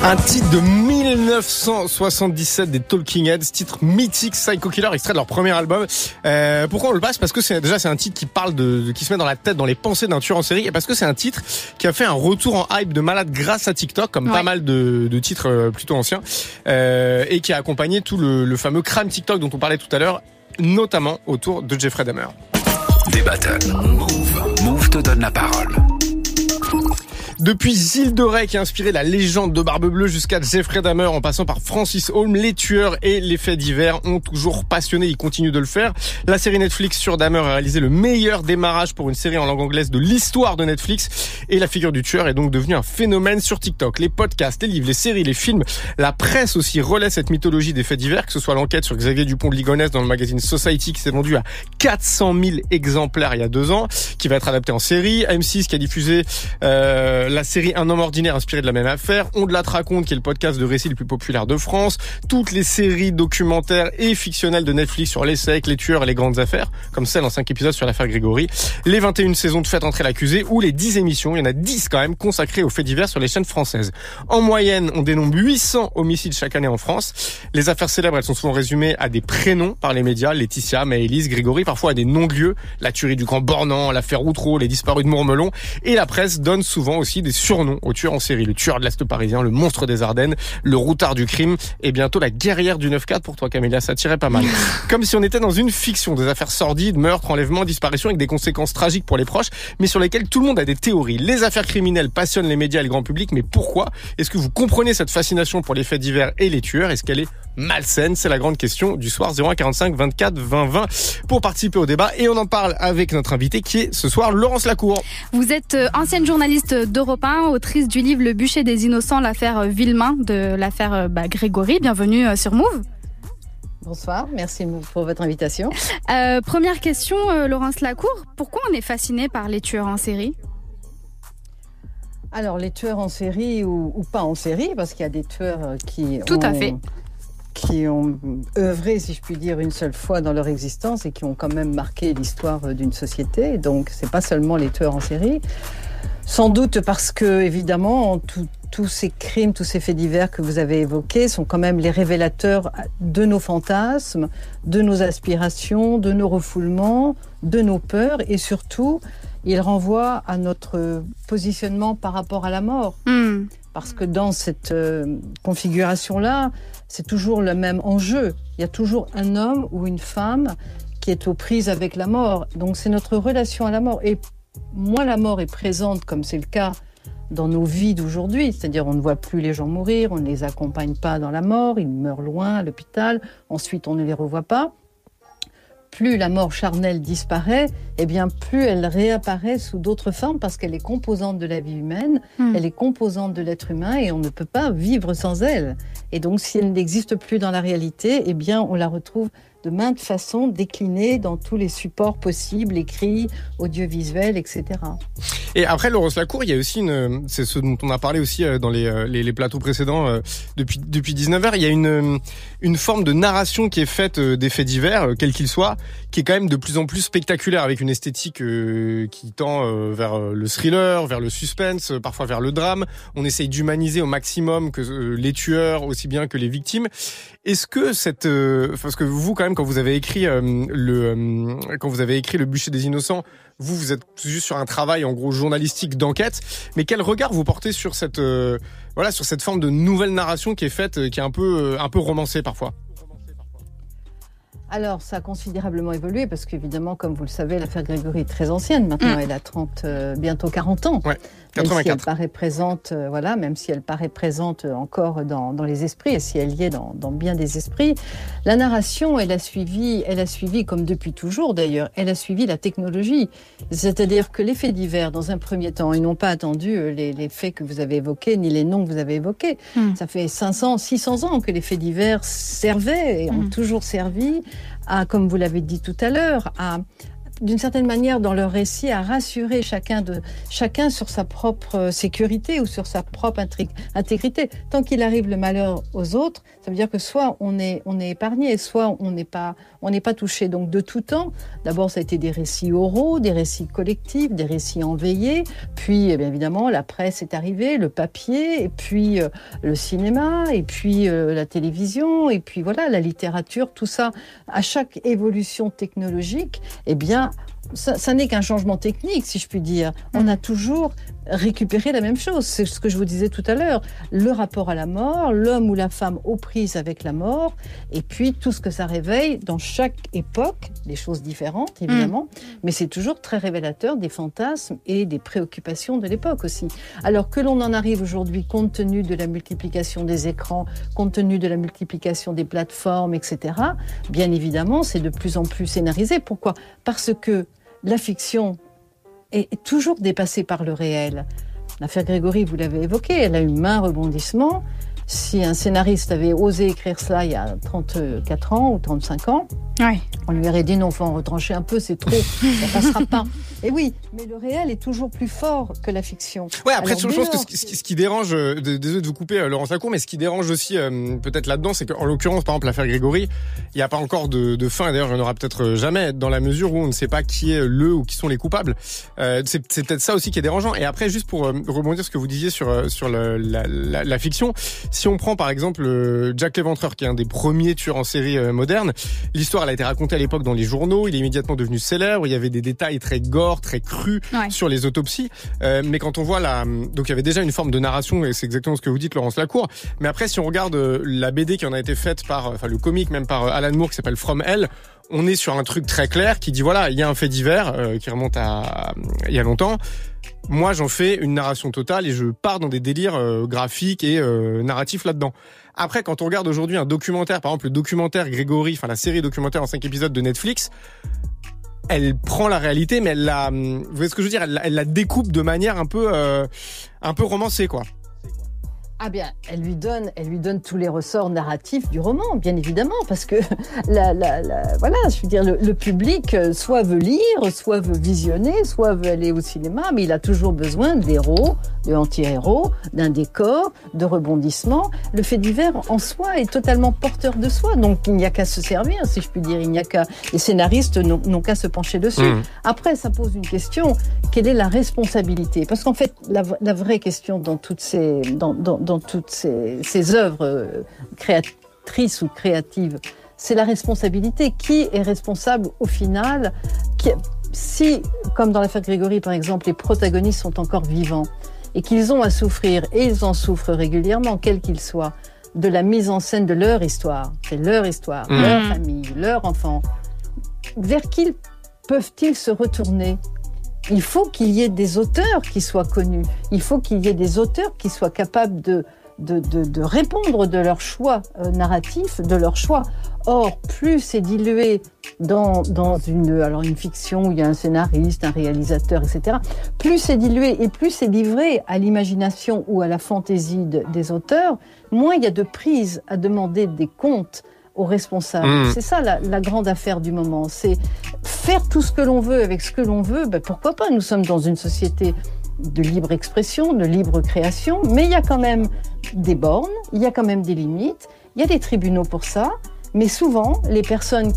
Un titre de 1977 des Talking Heads, titre mythique, Psycho Killer, extrait de leur premier album. Pourquoi on le passe? Parce que c'est un titre qui parle qui se met dans la tête, dans les pensées d'un tueur en série, et parce que c'est un titre qui a fait un retour en hype de malade grâce à TikTok, comme pas mal de titres plutôt anciens, et qui a accompagné tout le fameux crime TikTok dont on parlait tout à l'heure, notamment autour de Jeffrey Dahmer. Des battles. Move te donne la parole. Depuis Gilles de Rais qui a inspiré la légende de Barbe Bleue jusqu'à Jeffrey Dahmer en passant par Francis Holm, les tueurs et les faits divers ont toujours passionné, ils continuent de le faire. La série Netflix sur Dahmer a réalisé le meilleur démarrage pour une série en langue anglaise de l'histoire de Netflix et la figure du tueur est donc devenue un phénomène sur TikTok. Les podcasts, les livres, les séries, les films, la presse aussi relaie cette mythologie des faits divers, que ce soit l'enquête sur Xavier Dupont de Ligonnès dans le magazine Society qui s'est vendu à 400 000 exemplaires il y a 2 ans, qui va être adapté en série, M6 qui a diffusé la série Un homme ordinaire inspiré de la même affaire, On de la te raconte qui est le podcast de récits le plus populaire de France, toutes les séries documentaires et fictionnelles de Netflix sur les secs, les tueurs et les grandes affaires, comme celle en 5 épisodes sur l'affaire Grégory, les 21 saisons de Faites entrer l'accusé ou les 10 émissions, il y en a 10 quand même consacrées aux faits divers sur les chaînes françaises. En moyenne, on dénombre 800 homicides chaque année en France. Les affaires célèbres, elles sont souvent résumées à des prénoms par les médias, Laetitia, Maëlys, Grégory, parfois à des non-lieux, la tuerie du Grand Bornand, l'affaire Outreau, les disparus de Mourmelon, et la presse donne souvent aussi des surnoms aux tueurs en série. Le tueur de l'Est parisien, le monstre des Ardennes, le routard du crime et bientôt la guerrière du 9-4 pour toi Camélia, ça tirait pas mal. Comme si on était dans une fiction, des affaires sordides, meurtres, enlèvements, disparitions avec des conséquences tragiques pour les proches, mais sur lesquelles tout le monde a des théories. Les affaires criminelles passionnent les médias et le grand public, mais pourquoi? Est-ce que vous comprenez cette fascination pour les faits divers et les tueurs? Est-ce qu'elle est malsaine? C'est la grande question du soir. 01 45 24 20 20 pour participer au débat et on en parle avec notre invité qui est ce soir Laurence Lacour. Vous êtes ancienne journaliste d'Europe 1, autrice du livre Le bûcher des innocents, l'affaire Villemain de l'affaire Grégory. Bienvenue sur Move. Bonsoir, merci pour votre invitation. Première question, Laurence Lacour, pourquoi on est fasciné par les tueurs en série? Alors les tueurs en série ou pas en série, parce qu'il y a des tueurs qui ont œuvré, si je puis dire, une seule fois dans leur existence et qui ont quand même marqué l'histoire d'une société. Donc c'est pas seulement les tueurs en série. Sans doute parce que, évidemment, tous ces crimes, tous ces faits divers que vous avez évoqués sont quand même les révélateurs de nos fantasmes, de nos aspirations, de nos refoulements, de nos peurs et surtout, ils renvoient à notre positionnement par rapport à la mort. Parce que dans cette configuration-là, c'est toujours le même enjeu. Il y a toujours un homme ou une femme qui est aux prises avec la mort. Donc c'est notre relation à la mort. Et moins la mort est présente, comme c'est le cas dans nos vies d'aujourd'hui, c'est-à-dire on ne voit plus les gens mourir, on ne les accompagne pas dans la mort, ils meurent loin à l'hôpital, ensuite on ne les revoit pas. Plus la mort charnelle disparaît, eh bien plus elle réapparaît sous d'autres formes parce qu'elle est composante de la vie humaine, elle est composante de l'être humain et on ne peut pas vivre sans elle. Et donc si elle n'existe plus dans la réalité, eh bien on la retrouve de maintes façons déclinée dans tous les supports possibles, écrits, audiovisuels, etc. Et après Laurence Lacour, il y a aussi c'est ce dont on a parlé aussi dans les plateaux précédents depuis 19h, il y a une forme de narration qui est faite des faits divers, quels qu'ils soient, qui est quand même de plus en plus spectaculaire avec une esthétique qui tend vers le thriller, vers le suspense, parfois vers le drame. On essaye d'humaniser au maximum que les tueurs aussi bien que les victimes. Est-ce que parce que vous quand même quand vous avez écrit Le bûcher des innocents, vous êtes juste sur un travail en gros journalistique d'enquête, mais quel regard vous portez sur cette forme de nouvelle narration qui est faite, qui est un peu romancée parfois? Alors, ça a considérablement évolué parce qu'évidemment, comme vous le savez, l'affaire Grégory est très ancienne. Maintenant, elle a bientôt 40 ans. Ouais, 84. Même si elle paraît présente, même si elle paraît présente encore dans les esprits et si elle y est dans bien des esprits. La narration, elle a suivi, comme depuis toujours d'ailleurs, elle a suivi la technologie. C'est-à-dire que les faits divers, dans un premier temps, ils n'ont pas attendu les faits que vous avez évoqués, ni les noms que vous avez évoqués. Ça fait 500, 600 ans que les faits divers servaient et ont toujours servi à, comme vous l'avez dit tout à l'heure, à d'une certaine manière, dans leur récit, à rassurer chacun sur sa propre sécurité ou sur sa propre intégrité. Tant qu'il arrive le malheur aux autres, ça veut dire que soit on est épargné, soit on n'est pas touché. Donc de tout temps, d'abord ça a été des récits oraux, des récits collectifs, des récits enveillés, puis bien évidemment la presse est arrivée, le papier, et puis le cinéma, et puis la télévision, et puis voilà, la littérature, tout ça. À chaque évolution technologique, eh bien, ça n'est qu'un changement technique, si je puis dire. On a toujours récupéré la même chose. C'est ce que je vous disais tout à l'heure. Le rapport à la mort, l'homme ou la femme aux prises avec la mort, et puis tout ce que ça réveille dans chaque époque, des choses différentes, évidemment, mais c'est toujours très révélateur des fantasmes et des préoccupations de l'époque aussi. Alors que l'on en arrive aujourd'hui, compte tenu de la multiplication des écrans, compte tenu de la multiplication des plateformes, etc., bien évidemment, c'est de plus en plus scénarisé. Pourquoi ? Parce que la fiction est toujours dépassée par le réel. L'affaire Grégory, vous l'avez évoqué, elle a eu maints rebondissements. Si un scénariste avait osé écrire cela il y a 34 ans ou 35 ans, on lui aurait dit non, faut en retrancher un peu, c'est trop, ça passera pas. Et oui, mais le réel est toujours plus fort que la fiction. Ouais, après, je pense que ce qui dérange, désolé de vous couper, Laurence Lacour, mais ce qui dérange aussi peut-être là-dedans, c'est qu'en l'occurrence, par exemple, l'affaire Grégory, il n'y a pas encore de fin, et d'ailleurs, il n'y en aura peut-être jamais, dans la mesure où on ne sait pas qui est le ou qui sont les coupables. C'est peut-être ça aussi qui est dérangeant. Et après, juste pour rebondir ce que vous disiez sur la fiction, si on prend par exemple Jack l'Éventreur, qui est un des premiers tueurs en série modernes, l'histoire elle a été racontée à l'époque dans les journaux, il est immédiatement devenu célèbre, il y avait des détails très gore, très crus sur les autopsies, mais quand on voit donc il y avait déjà une forme de narration, et c'est exactement ce que vous dites, Laurence Lacour. Mais après, si on regarde la BD qui en a été faite le comic même par Alan Moore, qui s'appelle From Hell, on est sur un truc très clair qui dit voilà, il y a un fait divers qui remonte à il y a longtemps. Moi, j'en fais une narration totale et je pars dans des délires graphiques et narratifs là-dedans. Après, quand on regarde aujourd'hui un documentaire, par exemple le documentaire Grégory, enfin la série documentaire en 5 épisodes de Netflix, elle prend la réalité, mais vous voyez ce que je veux dire, elle la découpe de manière un peu romancée, quoi. Ah bien, elle lui donne tous les ressorts narratifs du roman, bien évidemment, parce que voilà, je veux dire, le public soit veut lire, soit veut visionner, soit veut aller au cinéma, mais il a toujours besoin d'héros, de anti-héros, d'un décor, de rebondissements. Le fait divers en soi est totalement porteur de soi, donc il n'y a qu'à se servir, si je puis dire, les scénaristes n'ont qu'à se pencher dessus. Après, ça pose une question, quelle est la responsabilité ? Parce qu'en fait, la vraie question dans toutes ces œuvres créatrices ou créatives, c'est la responsabilité. Qui est responsable au final ? Si, comme dans l'affaire Grégory par exemple, les protagonistes sont encore vivants et qu'ils ont à souffrir, et ils en souffrent régulièrement, quels qu'ils soient, de la mise en scène de leur histoire, c'est leur histoire, leur famille, leur enfant, vers qui peuvent-ils se retourner ? Il faut qu'il y ait des auteurs qui soient connus. Il faut qu'il y ait des auteurs qui soient capables de répondre de leur choix narratif, de leur choix. Or, plus c'est dilué dans une fiction où il y a un scénariste, un réalisateur, etc., plus c'est dilué et plus c'est livré à l'imagination ou à la fantaisie des auteurs, moins il y a de prise à demander des comptes aux responsables. C'est ça la grande affaire du moment. C'est faire tout ce que l'on veut avec ce que l'on veut. Pourquoi pas ? Nous sommes dans une société de libre expression, de libre création, mais il y a quand même des bornes, il y a quand même des limites, il y a des tribunaux pour ça, mais souvent, les personnes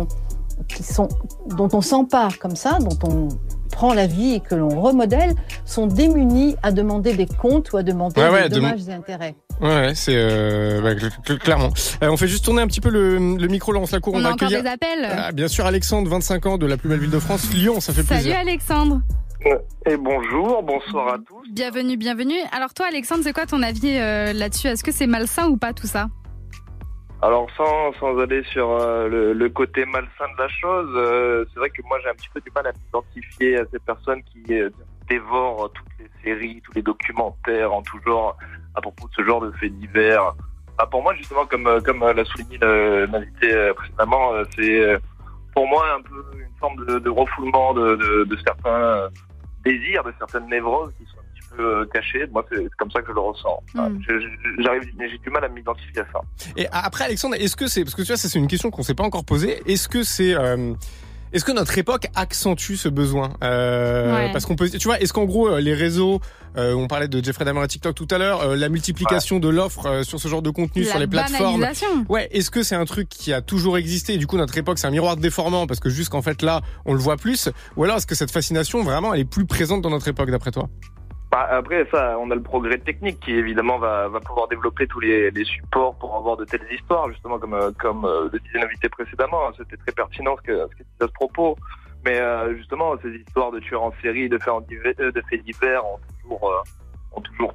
dont on s'empare comme ça, dont on prend la vie et que l'on remodèle, sont démunies à demander des comptes ou à demander des dommages et intérêts. Ouais, c'est clairement. On fait juste tourner un petit peu le micro, Laurence Lacour. On a encore des appels. Bien sûr, Alexandre, 25 ans, de la plus belle ville de France, Lyon, ça fait plaisir. Salut Alexandre. Et bonsoir à tous. Bienvenue. Alors toi Alexandre, c'est quoi ton avis là-dessus ? Est-ce que c'est malsain ou pas tout ça ? Alors sans aller sur le côté malsain de la chose, c'est vrai que moi j'ai un petit peu du mal à m'identifier à ces personnes qui dévorent toutes les séries, tous les documentaires en tout genre à propos de ce genre de faits divers. Pour moi justement, comme l'a souligné l'invité précédemment, c'est pour moi un peu une forme de refoulement de certains désirs, de certaines névroses qui sont un petit peu cachées. Moi, c'est comme ça que je le ressens. J'ai du mal à m'identifier à ça. Et après, Alexandre, est-ce que c'est, parce que tu vois, ça c'est une question qu'on s'est pas encore posée, est-ce Est-ce que notre époque accentue ce besoin Parce qu'on peut, tu vois, est-ce qu'en gros les réseaux, on parlait de Jeffrey Dahmer et TikTok tout à l'heure, la multiplication de l'offre sur ce genre de contenu sur les plateformes. Ouais, est-ce que c'est un truc qui a toujours existé et du coup notre époque c'est un miroir déformant parce que jusqu'en fait là on le voit plus, ou alors est-ce que cette fascination vraiment elle est plus présente dans notre époque d'après toi? Après ça, on a le progrès technique qui évidemment va pouvoir développer tous les supports pour avoir de telles histoires, justement comme le disait l'invité précédemment, c'était très pertinent ce qu'il disait à ce propos. Mais justement, ces histoires de tueurs en série, de faits divers ont toujours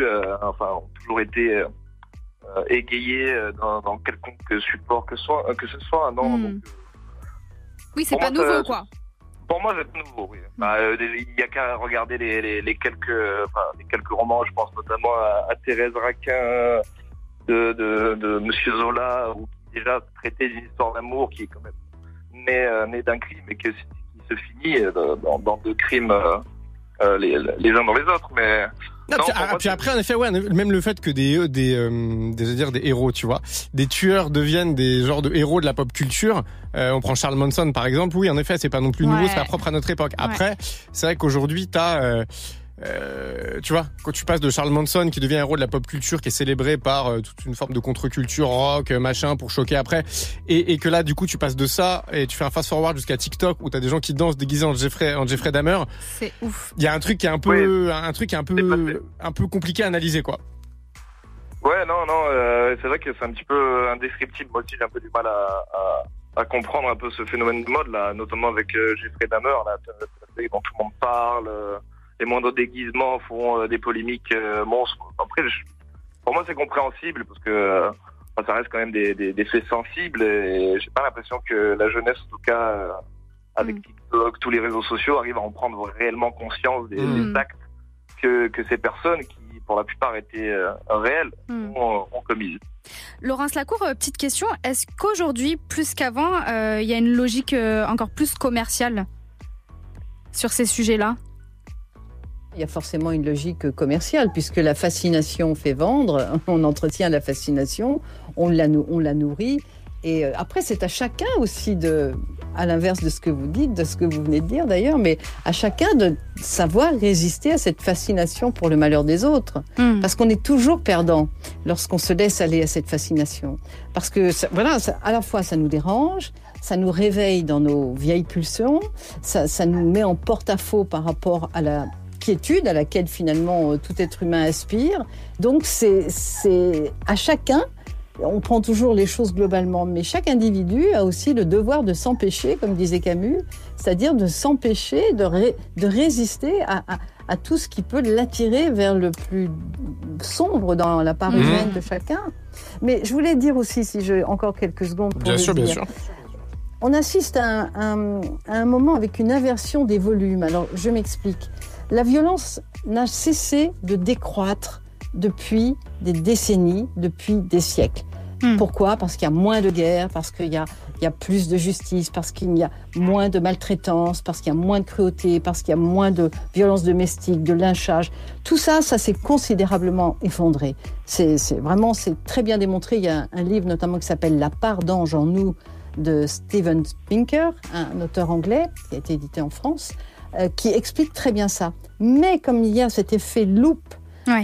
été égayés dans quelconque support que ce soit. Non, donc, oui, c'est pas nouveau, quoi. Pour moi, c'est nouveau, oui. Il y a qu'à regarder les quelques romans, je pense notamment à Thérèse Raquin de Monsieur Zola, où qui déjà traitait d'une histoire d'amour qui est quand même née d'un crime et qui se finit dans deux crimes les uns dans les autres. Mais puis après, en effet, ouais, même le fait que des héros, tu vois, des tueurs deviennent des genres de héros de la pop culture. On prend Charles Manson par exemple. Oui, en effet, c'est pas non plus nouveau, c'est pas propre à notre époque. Après, c'est vrai qu'aujourd'hui, t'as tu vois, quand tu passes de Charles Manson qui devient un héros de la pop culture qui est célébré par toute une forme de contre-culture rock, machin, pour choquer après, et que là du coup tu passes de ça et tu fais un fast-forward jusqu'à TikTok où t'as des gens qui dansent déguisés en Jeffrey Dahmer. C'est ouf. Il y a un truc qui est un peu compliqué à analyser, quoi. Ouais, non, c'est vrai que c'est un petit peu indescriptible. Moi aussi j'ai un peu du mal à comprendre un peu ce phénomène de mode là, notamment avec Jeffrey Dahmer là, dont tout le monde parle. Les moindres déguisements font des polémiques monstres. Après, pour moi, c'est compréhensible parce que ça reste quand même des faits sensibles et j'ai pas l'impression que la jeunesse, en tout cas, avec TikTok, tous les réseaux sociaux, arrive à en prendre réellement conscience des actes que ces personnes, qui pour la plupart étaient réels, ont commis. Laurence Lacour, petite question, est-ce qu'aujourd'hui, plus qu'avant, il y a une logique encore plus commerciale sur ces sujets-là ? Il y a forcément une logique commerciale, puisque la fascination fait vendre, on entretient la fascination, on la nourrit. Et après, c'est à chacun aussi à l'inverse de ce que vous dites, de ce que vous venez de dire d'ailleurs, mais à chacun de savoir résister à cette fascination pour le malheur des autres. Parce qu'on est toujours perdant lorsqu'on se laisse aller à cette fascination. Parce que, à la fois, ça nous dérange, ça nous réveille dans nos vieilles pulsions, ça nous met en porte-à-faux par rapport à la quiétude à laquelle finalement tout être humain aspire. Donc c'est à chacun, on prend toujours les choses globalement, mais chaque individu a aussi le devoir de s'empêcher, comme disait Camus, c'est-à-dire de s'empêcher de résister à tout ce qui peut l'attirer vers le plus sombre dans la part humaine de chacun. Mais je voulais dire aussi, si j'ai encore quelques secondes pour bien sûr. On assiste à un moment avec une inversion des volumes. Alors je m'explique. La violence n'a cessé de décroître depuis des décennies, depuis des siècles. Pourquoi ? Parce qu'il y a moins de guerres, parce qu'il y a plus de justice, parce qu'il y a moins de maltraitance, parce qu'il y a moins de cruauté, parce qu'il y a moins de violence domestique, de lynchage. Tout ça s'est considérablement effondré. C'est très bien démontré. Il y a un livre notamment qui s'appelle « La part d'ange en nous » de Steven Pinker, un auteur anglais qui a été édité en France, qui explique très bien ça. Mais comme il y a cet effet loupe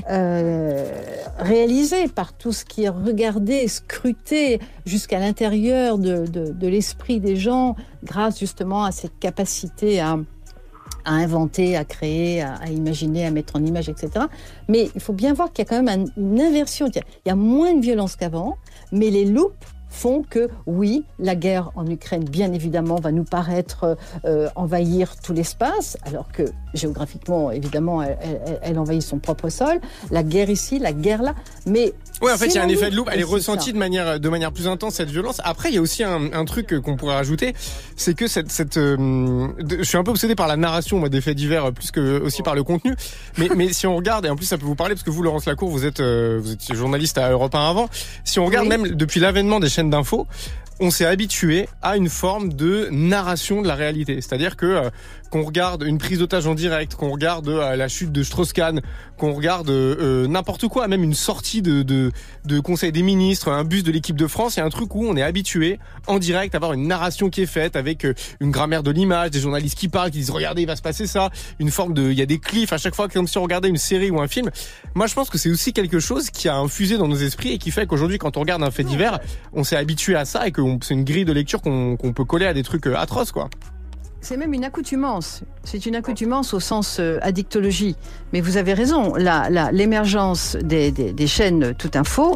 réalisé par tout ce qui est regardé, scruté jusqu'à l'intérieur de l'esprit des gens, grâce justement à cette capacité à inventer, à créer, à imaginer, à mettre en image, etc. Mais il faut bien voir qu'il y a quand même une inversion. Il y a moins de violence qu'avant, mais les loupes font que, oui, la guerre en Ukraine, bien évidemment, va nous paraître envahir tout l'espace, alors que géographiquement, évidemment, elle envahit son propre sol. La guerre ici, la guerre là, mais... Oui, en fait, il y a un effet de loupe. Elle est ressentie de manière plus intense, cette violence. Après, il y a aussi un truc qu'on pourrait rajouter, c'est que je suis un peu obsédé par la narration, moi, des faits divers, plus que aussi par le contenu. Mais si on regarde, et en plus, ça peut vous parler, parce que vous, Laurence Lacour, vous étiez journaliste à Europe 1 avant. Si on regarde même depuis l'avènement des chaînes d'infos, on s'est habitué à une forme de narration de la réalité. C'est-à-dire que qu'on regarde une prise d'otage en direct, qu'on regarde la chute de Strauss-Kahn, qu'on regarde n'importe quoi, même une sortie de Conseil des ministres, un bus de l'équipe de France, il y a un truc où on est habitué en direct à avoir une narration qui est faite avec une grammaire de l'image, des journalistes qui parlent, qui disent regardez, il va se passer ça, une forme de, il y a des cliffs à chaque fois comme si on regardait une série ou un film. Moi, je pense que c'est aussi quelque chose qui a infusé dans nos esprits et qui fait qu'aujourd'hui, quand on regarde un fait divers, on s'est habitué à ça et que c'est une grille de lecture qu'on peut coller à des trucs atroces, quoi. C'est même une accoutumance. C'est une accoutumance au sens addictologie. Mais vous avez raison. L'émergence des chaînes Tout Info,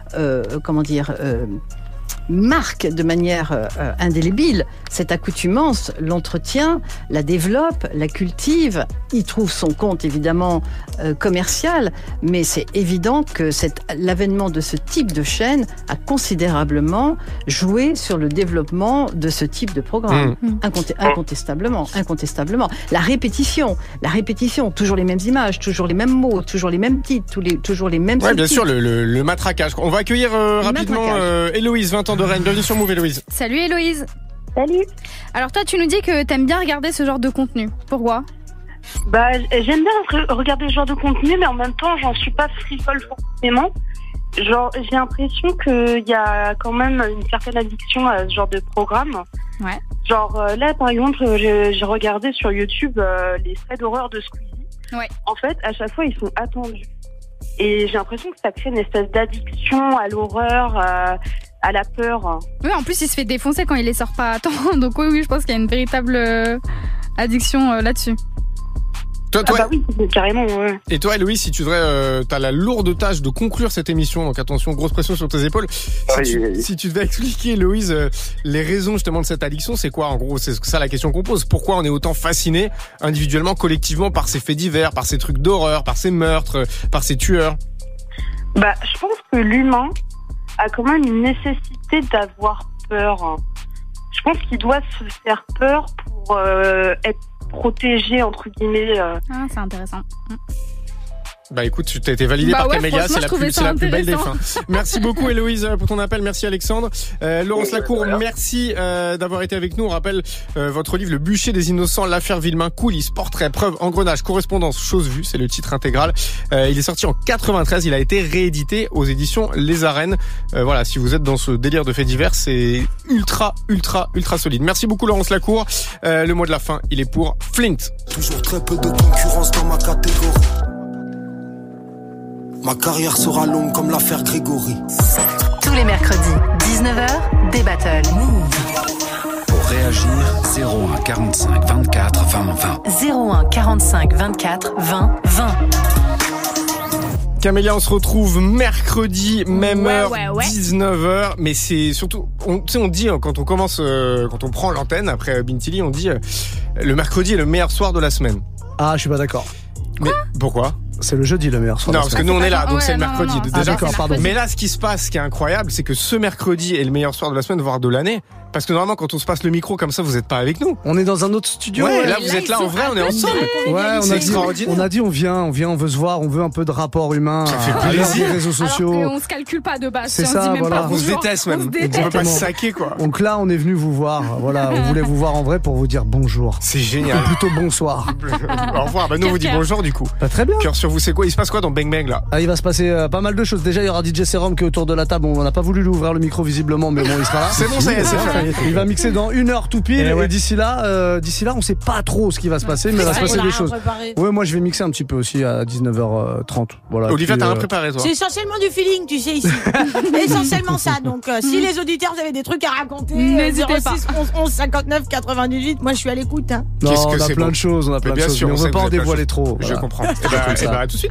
marque de manière indélébile cette accoutumance, l'entretient, la développe, la cultive. Il trouve son compte évidemment commercial, mais c'est évident que l'avènement de ce type de chaîne a considérablement joué sur le développement de ce type de programme. Incontestablement. La répétition, toujours les mêmes images, toujours les mêmes mots, toujours les mêmes titres, toujours les mêmes. Ouais, bien sûr, le matraquage. On va accueillir rapidement Héloïse, 20 ans de Rennes. Bienvenue sur Move, Héloïse. Salut Héloïse. Salut. Alors toi, tu nous dis que t'aimes bien regarder ce genre de contenu. Pourquoi ? Bah, j'aime bien regarder ce genre de contenu, mais en même temps, j'en suis pas frivole forcément. Genre, j'ai l'impression qu'il y a quand même une certaine addiction à ce genre de programme. Ouais. Genre, là, par exemple, j'ai regardé sur YouTube les faits d'horreur de Squeezie. Ouais. En fait, à chaque fois, ils sont attendus. Et j'ai l'impression que ça crée une espèce d'addiction à l'horreur, à la peur. Oui, en plus, il se fait défoncer quand il les sort pas à temps. Donc oui, je pense qu'il y a une véritable addiction là-dessus. Toi, bah oui, carrément, ouais. Et toi, Héloïse, si tu devrais, t'as la lourde tâche de conclure cette émission, donc attention, grosse pression sur tes épaules. Si tu devais expliquer, Héloïse, les raisons justement de cette addiction, c'est quoi en gros ? C'est ça la question qu'on pose. Pourquoi on est autant fasciné individuellement, collectivement, par ces faits divers, par ces trucs d'horreur, par ces meurtres, par ces tueurs ? Bah, je pense que l'humain a quand même une nécessité d'avoir peur. Je pense qu'il doit se faire peur pour être protégé, entre guillemets. Ah, c'est intéressant. Bah écoute, tu t'as été validé par Camélia, c'est la plus belle des fins. Merci beaucoup Héloïse pour ton appel, merci Alexandre. Laurence Lacour, merci d'avoir été avec nous. On rappelle votre livre Le bûcher des innocents, l'affaire Villemain, coulisses, portraits, preuves, engrenages, correspondance, chose vue, c'est le titre intégral. Il est sorti en 93, il a été réédité aux éditions Les Arènes. Voilà, si vous êtes dans ce délire de faits divers, c'est ultra solide. Merci beaucoup Laurence Lacour. Le mot de la fin, il est pour Flint. Toujours très peu de concurrence dans ma catégorie. Ma carrière sera longue comme l'affaire Grégory. Tous les mercredis, 19h, des battles. Move. Pour réagir, 01 45 24 20 20. 01 45 24 20 20. Camélia, on se retrouve mercredi, même heure, 19h. Mais c'est surtout, on dit, quand on commence, quand on prend l'antenne, après Bintili, on dit, le mercredi est le meilleur soir de la semaine. Ah, je suis pas d'accord. Mais pourquoi ? C'est le jeudi le meilleur soir. Non, parce que nous on est là, donc c'est le mercredi. Ah, d'accord, pardon. Mais là, ce qui se passe, ce qui est incroyable, c'est que ce mercredi est le meilleur soir de la semaine, voire de l'année. Parce que normalement, quand on se passe le micro comme ça, vous êtes pas avec nous. On est dans un autre studio. Ouais, là, vous êtes là en vrai, on est ensemble. Ouais, on a dit, on vient, on veut se voir, on veut un peu de rapport humain. Ça fait plaisir. Les réseaux sociaux. Alors qu'on se calcule pas de base. C'est ça, voilà. On se déteste même. On peut pas se saquer, quoi. Donc là, on est venu vous voir. Voilà, on voulait vous voir en vrai pour vous dire bonjour. C'est génial. Ou plutôt bonsoir. Au revoir. Bah, nous, on vous dit bonjour, du coup. Bah, très bien. Cœur sur vous, c'est quoi? Il se passe quoi dans Bang Bang, là? Ah, il va se passer pas mal de choses. Déjà, il y aura DJ Serum qui est autour de la table. On n'a pas voulu lui ouvrir le micro visiblement, mais bon, il sera là. C'est bon, ça y est, c'est fait. Il va mixer dans 1 heure tout pile. Et d'ici là, on sait pas trop ce qui va se passer, mais il va se passer des choses. Ouais, moi, je vais mixer un petit peu aussi à 19h30. Voilà. Olivia, t'as rien préparé, toi? C'est essentiellement du feeling, tu sais, ici. Essentiellement ça. Donc, si les auditeurs, vous avez des trucs à raconter, n'hésitez 06 11 11 59 98, moi, je suis à l'écoute, hein. Non, on a plein de choses, mais on veut pas en dévoiler trop. Je comprends. Et bah, à tout de suite.